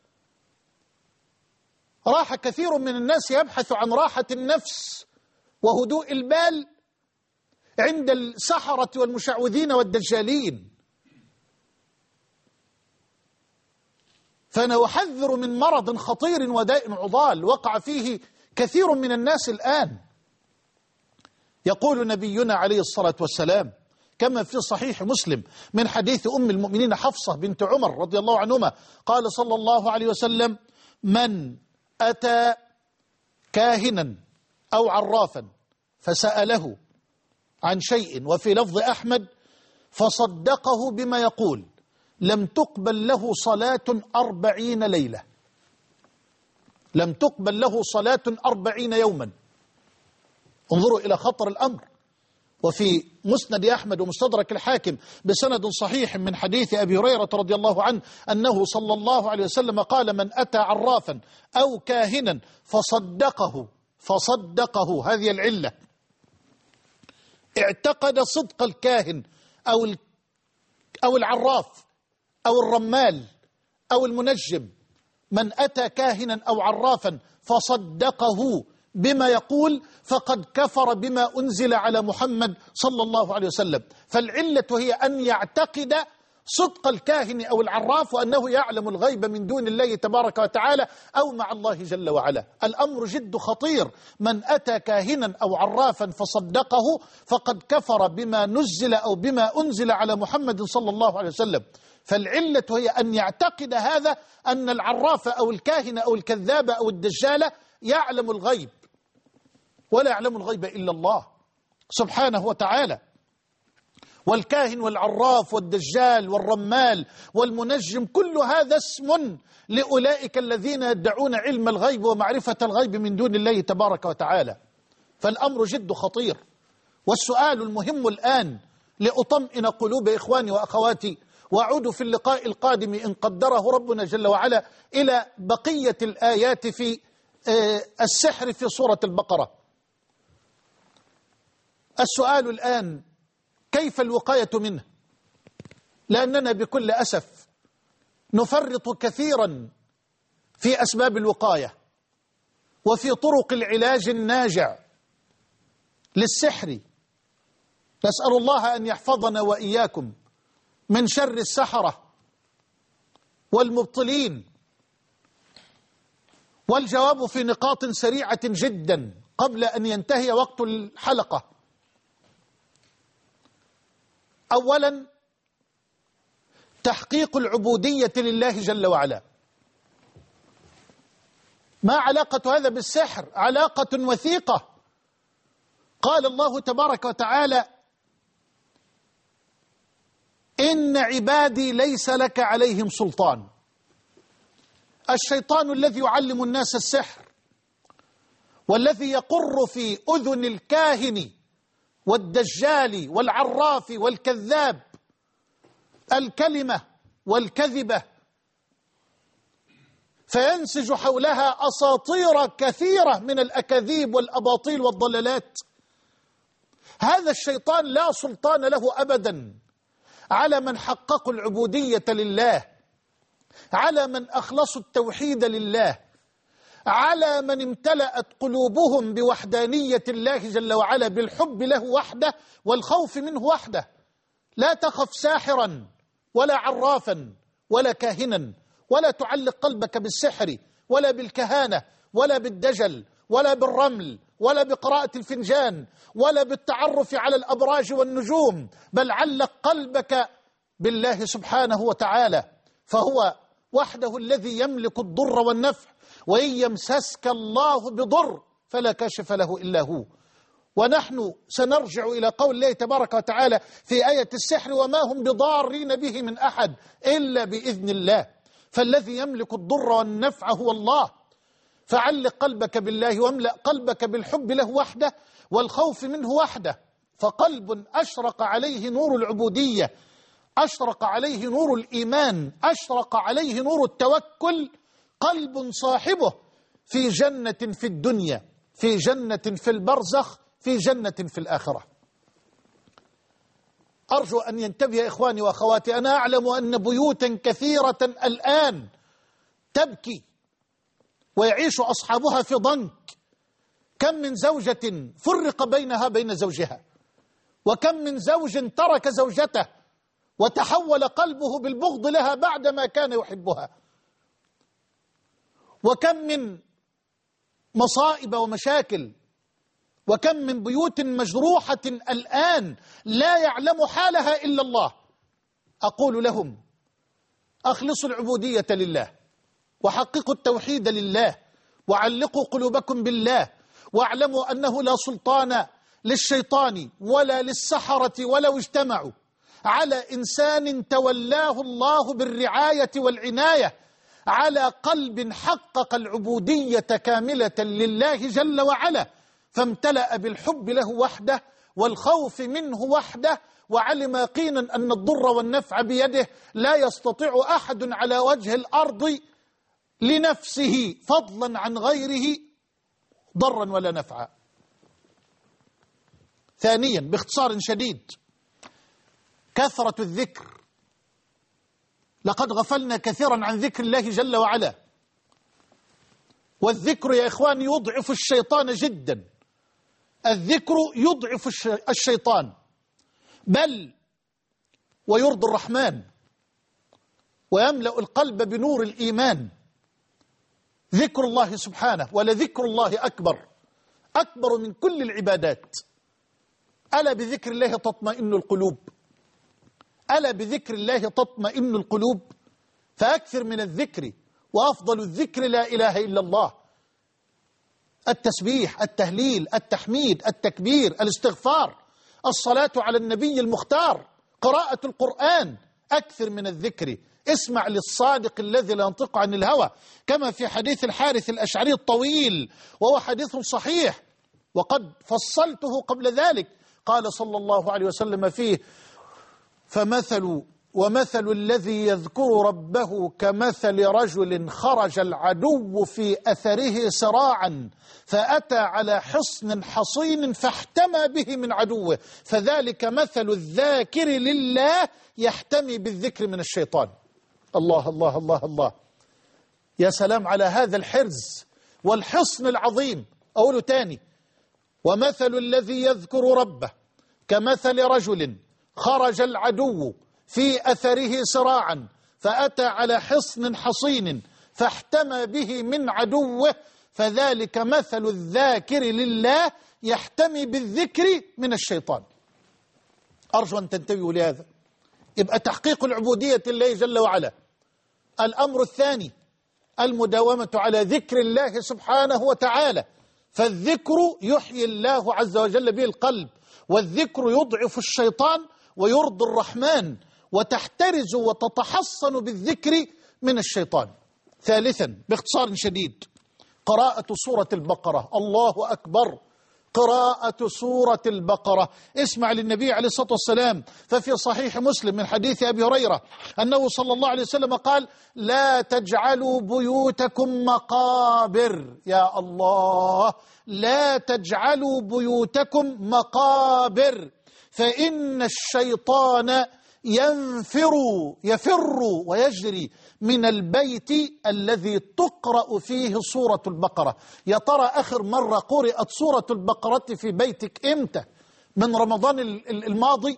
S1: راح كثير من الناس يبحث عن راحة النفس وهدوء البال عند السحرة والمشعوذين والدجالين. فأنا أحذر من مرض خطير وداء عضال وقع فيه كثير من الناس الآن. يقول نبينا عليه الصلاة والسلام كما في صحيح مسلم من حديث أم المؤمنين حفصة بنت عمر رضي الله عنهما قال صلى الله عليه وسلم: من أتى كاهنا أو عرافا فسأله عن شيء، وفي لفظ أحمد فصدقه بما يقول، لم تقبل له صلاة أربعين ليلة، لم تقبل له صلاة أربعين يوما. انظروا إلى خطر الأمر. وفي مسند أحمد ومستدرك الحاكم بسند صحيح من حديث أبي هريرة رضي الله عنه أنه صلى الله عليه وسلم قال: من أتى عرافا أو كاهنا فصدقه فصدقه هذه العلة، اعتقد صدق الكاهن أو أو العراف أو الرمال أو المنجم، من أتى كاهنا أو عرافا فصدقه بما يقول فقد كفر بما أنزل على محمد صلى الله عليه وسلم. فالعلة هي أن يعتقد صدق الكاهن أو العراف وأنه يعلم الغيب من دون الله تبارك وتعالى أو مع الله جل وعلا. الأمر جد خطير. من أتى كاهنا أو عرافا فصدقه فقد كفر بما نزل أو بما أنزل على محمد صلى الله عليه وسلم. فالعلة هي أن يعتقد هذا أن العراف أو الكاهن أو الكذاب أو الدجال يعلم الغيب، ولا يعلم الغيب إلا الله سبحانه وتعالى. والكاهن والعراف والدجال والرمال والمنجم كل هذا اسم لأولئك الذين يدعون علم الغيب ومعرفة الغيب من دون الله تبارك وتعالى. فالأمر جد خطير. والسؤال المهم الآن لأطمئن قلوب إخواني وأخواتي، وأعود في اللقاء القادم إن قدره ربنا جل وعلا إلى بقية الآيات في السحر في سورة البقرة. السؤال الآن كيف الوقاية منه؟ لأننا بكل أسف نفرط كثيرا في أسباب الوقاية وفي طرق العلاج الناجع للسحر. نسأل الله أن يحفظنا وإياكم من شر السحرة والمبطلين. والجواب في نقاط سريعة جدا قبل أن ينتهي وقت الحلقة. أولا، تحقيق العبودية لله جل وعلا. ما علاقة هذا بالسحر؟ علاقة وثيقة. قال الله تبارك وتعالى: إن عبادي ليس لك عليهم سلطان. الشيطان الذي يعلم الناس السحر والذي يقر في أذن الكاهن والدجال والعراف والكذاب الكلمة والكذبة، فينسج حولها أساطير كثيرة من الأكاذيب والأباطيل والضلالات. هذا الشيطان لا سلطان له أبدا على من حققوا العبودية لله، على من أخلصوا التوحيد لله، على من امتلأت قلوبهم بوحدانية الله جل وعلا، بالحب له وحده والخوف منه وحده. لا تخف ساحرا ولا عرافا ولا كاهنا، ولا تعلق قلبك بالسحر ولا بالكهانة ولا بالدجل ولا بالرمل ولا بقراءة الفنجان ولا بالتعرف على الأبراج والنجوم، بل علق قلبك بالله سبحانه وتعالى، فهو وحده الذي يملك الضر والنفع، وإن يمسسك الله بضر فلا كاشف له إلا هو. ونحن سنرجع إلى قول الله تبارك وتعالى في آية السحر: وما هم بضارين به من أحد إلا بإذن الله. فالذي يملك الضر والنفع هو الله. فعلق قلبك بالله واملأ قلبك بالحب له وحده والخوف منه وحده. فقلب أشرق عليه نور العبودية، أشرق عليه نور الإيمان، أشرق عليه نور التوكل، قلب صاحبه في جنة في الدنيا، في جنة في البرزخ، في جنة في الآخرة. أرجو أن ينتبه إخواني وأخواتي. أنا أعلم أن بيوتا كثيرة الآن تبكي ويعيش أصحابها في ضنك. كم من زوجة فرق بينها بين زوجها، وكم من زوج ترك زوجته وتحول قلبه بالبغض لها بعدما كان يحبها، وكم من مصائب ومشاكل، وكم من بيوت مجروحة الآن لا يعلم حالها إلا الله. أقول لهم: أخلصوا العبودية لله، وحققوا التوحيد لله، وعلقوا قلوبكم بالله، واعلموا أنه لا سلطان للشيطان ولا للسحرة ولو اجتمعوا على إنسان تولاه الله بالرعاية والعناية على قلب حقق العبودية كاملة لله جل وعلا، فامتلأ بالحب له وحده والخوف منه وحده، وعلم يقينا أن الضر والنفع بيده، لا يستطيع أحد على وجه الأرض لنفسه فضلا عن غيره ضرا ولا نفعا. ثانيا باختصار شديد، كثرة الذكر. لقد غفلنا كثيرا عن ذكر الله جل وعلا، والذكر يا إخواني يضعف الشيطان جدا، الذكر يضعف الشيطان بل ويرضي الرحمن ويملأ القلب بنور الإيمان. ذكر الله سبحانه، ولذكر الله أكبر أكبر من كل العبادات. ألا بذكر الله تطمئن القلوب، ألا بذكر الله تطمئن القلوب. فأكثر من الذكر، وأفضل الذكر لا إله إلا الله، التسبيح، التهليل، التحميد، التكبير، الاستغفار، الصلاة على النبي المختار، قراءة القرآن. أكثر من الذكر. اسمع للصادق الذي لا ينطق عن الهوى، كما في حديث الحارث الأشعري الطويل، وهو حديث صحيح وقد فصلته قبل ذلك. قال صلى الله عليه وسلم فيه: فمثل ومثل الذي يذكر ربه كمثل رجل خرج العدو في أثره سراعا فأتى على حصن حصين فاحتمى به من عدوه، فذلك مثل الذاكر لله يحتمي بالذكر من الشيطان. الله الله الله الله، يا سلام على هذا الحرز والحصن العظيم. أقوله تاني: ومثل الذي يذكر ربه كمثل رجل خرج العدو في أثره سراعا فأتى على حصن حصين فاحتمى به من عدوه، فذلك مثل الذاكر لله يحتمي بالذكر من الشيطان. أرجو أن تنتبهوا لهذا. يبقى تحقيق العبودية لله جل وعلا. الأمر الثاني المداومة على ذكر الله سبحانه وتعالى، فالذكر يحيي الله عز وجل به القلب، والذكر يضعف الشيطان ويرضي الرحمن، وتحترز وتتحصن بالذكر من الشيطان. ثالثا باختصار شديد، قراءة سورة البقرة. الله أكبر، قراءة سورة البقرة. اسمع للنبي عليه الصلاة والسلام، ففي صحيح مسلم من حديث أبي هريرة أنه صلى الله عليه وسلم قال: لا تجعلوا بيوتكم مقابر. يا الله، لا تجعلوا بيوتكم مقابر، فإن الشيطان ينفر يفر ويجري من البيت الذي تقرأ فيه سورة البقرة. يا ترى آخر مرة قرأت سورة البقرة في بيتك إمتى؟ من رمضان الماضي؟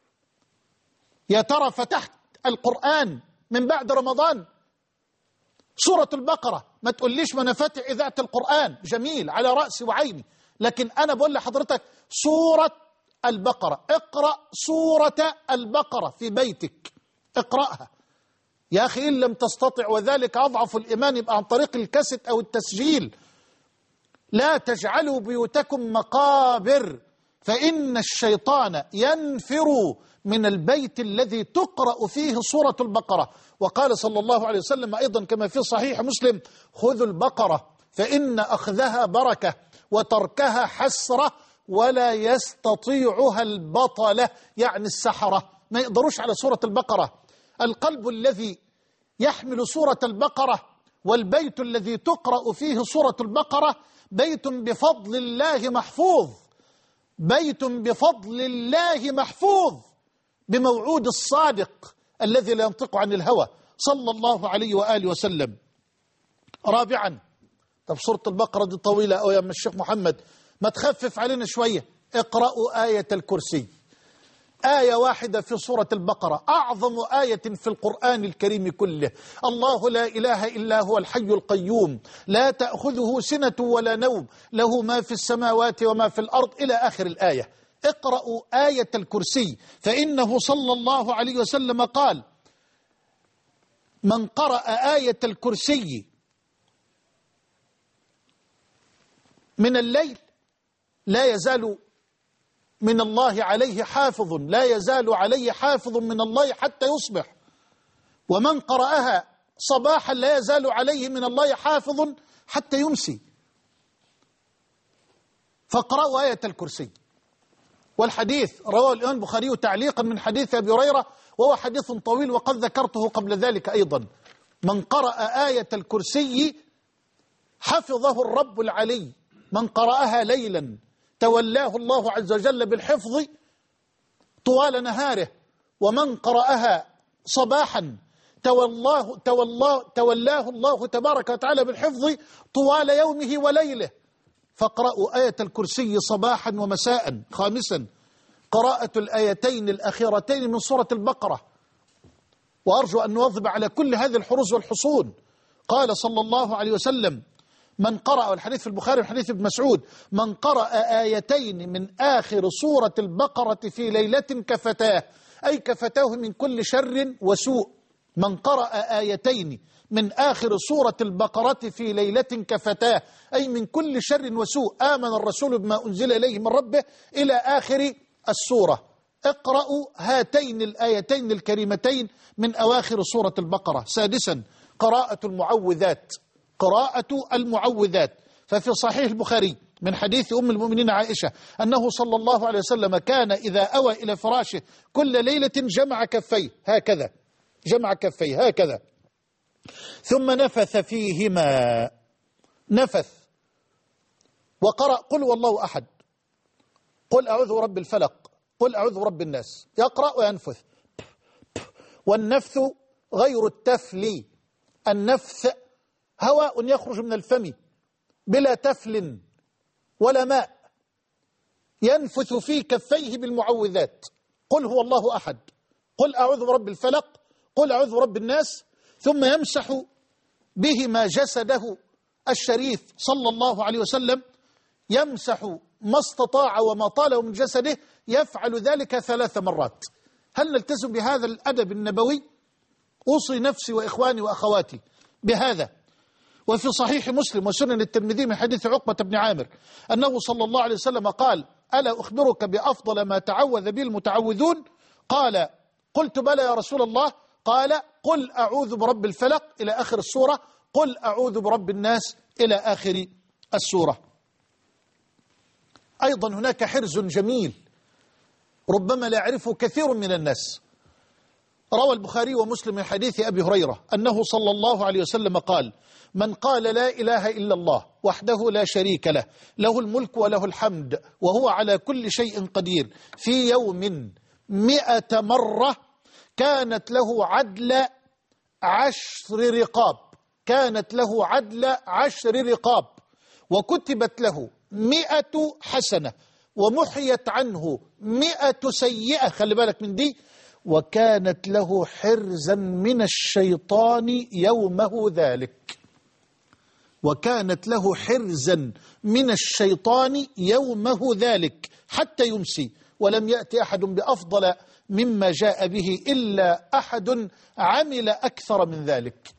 S1: يا ترى فتحت القرآن من بعد رمضان؟ سورة البقرة، ما تقوليش ما أنا فاتح إذاعة القرآن، جميل على رأسي وعيني، لكن أنا بقول لحضرتك سورة البقرة. اقرأ سورة البقرة في بيتك، اقرأها يا أخي، إن لم تستطع وذلك أضعف الإيمان يبقى عن طريق الكاسيت أو التسجيل. لا تجعلوا بيوتكم مقابر، فإن الشيطان ينفر من البيت الذي تقرأ فيه سورة البقرة. وقال صلى الله عليه وسلم أيضا كما في صحيح مسلم: خذوا البقرة فإن أخذها بركة وتركها حسرة ولا يستطيعها البطلة، يعني السحرة ما يقدروش على سورة البقرة. القلب الذي يحمل سورة البقرة والبيت الذي تقرأ فيه سورة البقرة بيت بفضل الله محفوظ، بيت بفضل الله محفوظ بموعود الصادق الذي لا ينطق عن الهوى صلى الله عليه وآله وسلم. رابعا، طب سورة البقرة دي طويلة أو يا أم الشيخ محمد ما تخفف علينا شوية، اقرأوا آية الكرسي. آية واحدة في سورة البقرة أعظم آية في القرآن الكريم كله. الله لا إله إلا هو الحي القيوم لا تأخذه سنة ولا نوم له ما في السماوات وما في الأرض إلى آخر الآية. اقرأوا آية الكرسي، فإنه صلى الله عليه وسلم قال: من قرأ آية الكرسي من الليل لا يزال من الله عليه حافظ، لا يزال عليه حافظ من الله حتى يصبح. ومن قرأها صباحا لا يزال عليه من الله حافظ حتى يمسي. فاقرأوا آية الكرسي. والحديث رواه الإمام البخاري تعليقا من حديث أبي هريرة، وهو حديث طويل وقد ذكرته قبل ذلك أيضا. من قرأ آية الكرسي حفظه الرب العلي، من قرأها ليلا تولاه الله عز وجل بالحفظ طوال نهاره، ومن قرأها صباحا تولاه, تولاه, تولاه الله تبارك وتعالى بالحفظ طوال يومه وليله. فاقرأوا آية الكرسي صباحا ومساء. خامسا قراءة الآيتين الأخيرتين من سورة البقرة، وأرجو أن نواظب على كل هذه الحروز والحصون. قال صلى الله عليه وسلم: من قرأ، والحديث في البخاري والحديث ابن مسعود: من قرأ آيتين من آخر سورة البقرة في ليلة كفتاه، أي كفتاه من كل شر وسوء. من قرأ آيتين من آخر سورة البقرة في ليلة كفتاه، أي من كل شر وسوء. آمن الرسول بما أنزل إليه من ربه إلى آخر السورة. اقرأوا هاتين الآيتين الكريمتين من أواخر سورة البقرة. سادسا قراءة المعوذات. قراءة المعوذات، ففي صحيح البخاري من حديث أم المؤمنين عائشة أنه صلى الله عليه وسلم كان إذا أوى إلى فراشه كل ليلة جمع كفيه هكذا، جمع كفيه هكذا، ثم نفث فيهما، نفث، وقرأ قل والله أحد، قل أعوذ برب الفلق، قل أعوذ برب الناس. يقرأ وينفث. والنفث غير التفل. النفث هواء يخرج من الفم بلا تفل ولا ماء، ينفث في كفيه بالمعوذات. قل هو الله أحد، قل أعوذ برب الفلق، قل أعوذ برب الناس، ثم يمسح بهما جسده الشريف صلى الله عليه وسلم، يمسح ما استطاع وما طاله من جسده، يفعل ذلك ثلاث مرات. هل نلتزم بهذا الأدب النبوي؟ أوصي نفسي وإخواني وأخواتي بهذا. وفي صحيح مسلم وسنن الترمذي من حديث عقبة بن عامر أنه صلى الله عليه وسلم قال: ألا أخبرك بأفضل ما تعوذ به المتعوذون؟ قال: قلت بلى يا رسول الله. قال: قل أعوذ برب الفلق إلى آخر السورة، قل أعوذ برب الناس إلى آخر السورة. أيضا هناك حرز جميل ربما لا يعرفه كثير من الناس. روى البخاري ومسلم من حديث أبي هريرة أنه صلى الله عليه وسلم قال: من قال لا إله إلا الله وحده لا شريك له، له الملك وله الحمد وهو على كل شيء قدير، في يوم مئة مرة، كانت له عدل عشر رقاب، كانت له عدل عشر رقاب، وكتبت له مئة حسنة، ومحيت عنه مئة سيئة. خلي بالك من دي. وكانت له حرزا من الشيطان يومه ذلك، وكانت له حرزا من الشيطان يومه ذلك حتى يمسي. ولم يأتي أحد بأفضل مما جاء به إلا أحد عمل أكثر من ذلك.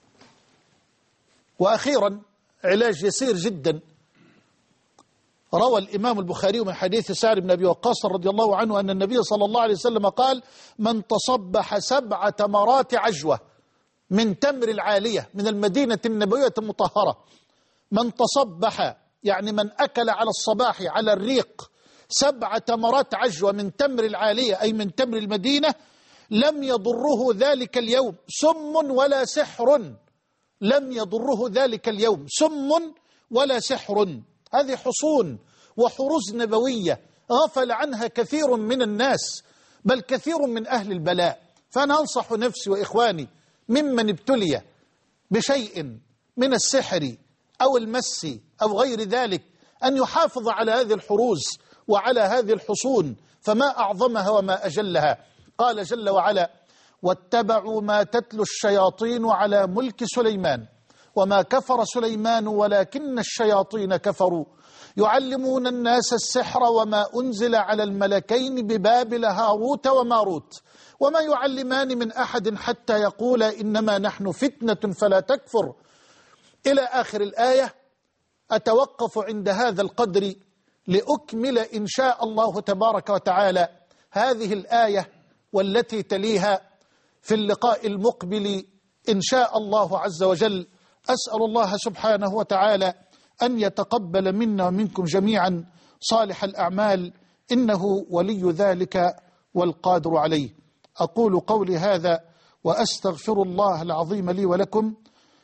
S1: وأخيرا علاج يسير جدا. روى الإمام البخاري من حديث سعد بن أبي وقاص رضي الله عنه أن النبي صلى الله عليه وسلم قال: من تصبح سبع تمرات عجوة من تمر العالية من المدينة النبوية المطهرة، من تصبح يعني من أكل على الصباح على الريق سبع تمرات عجوة من تمر العالية أي من تمر المدينة، لم يضره ذلك اليوم سم ولا سحر، لم يضره ذلك اليوم سم ولا سحر. هذه حصون وحروز نبوية غفل عنها كثير من الناس، بل كثير من أهل البلاء. فأنا أنصح نفسي وإخواني ممن ابتلي بشيء من السحر أو المس أو غير ذلك أن يحافظ على هذه الحروز وعلى هذه الحصون، فما أعظمها وما أجلها. قال جل وعلا: واتبعوا ما تتلو الشياطين على ملك سليمان وما كفر سليمان ولكن الشياطين كفروا يعلمون الناس السحر وما أنزل على الملكين ببابل هاروت وماروت وما يعلمان من أحد حتى يقولا إنما نحن فتنة فلا تكفر، إلى آخر الآية. أتوقف عند هذا القدر لأكمل إن شاء الله تبارك وتعالى هذه الآية والتي تليها في اللقاء المقبل إن شاء الله عز وجل. أسأل الله سبحانه وتعالى أن يتقبل منا ومنكم جميعا صالح الأعمال، إنه ولي ذلك والقادر عليه. أقول قولي هذا وأستغفر الله العظيم لي ولكم،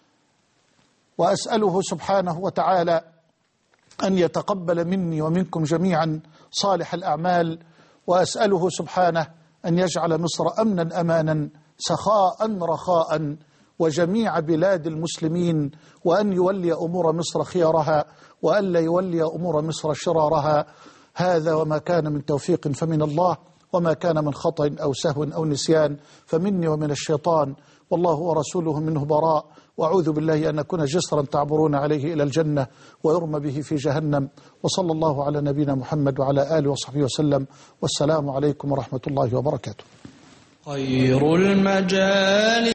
S1: وأسأله سبحانه وتعالى أن يتقبل مني ومنكم جميعا صالح الأعمال، وأسأله سبحانه أن يجعل مصر أمنا أمانا سخاء رخاء وجميع بلاد المسلمين، وأن يولي أمور مصر خيارها وألا يولي أمور مصر شرارها. هذا وما كان من توفيق فمن الله، وما كان من خطأ أو سهو أو نسيان فمني ومن الشيطان، والله ورسوله منه براء. وأعوذ بالله أن أكون جسرا تعبرون عليه إلى الجنة ويرمى به في جهنم. وصلى الله على نبينا محمد وعلى آله وصحبه وسلم، والسلام عليكم ورحمة الله وبركاته.
S2: خير المجال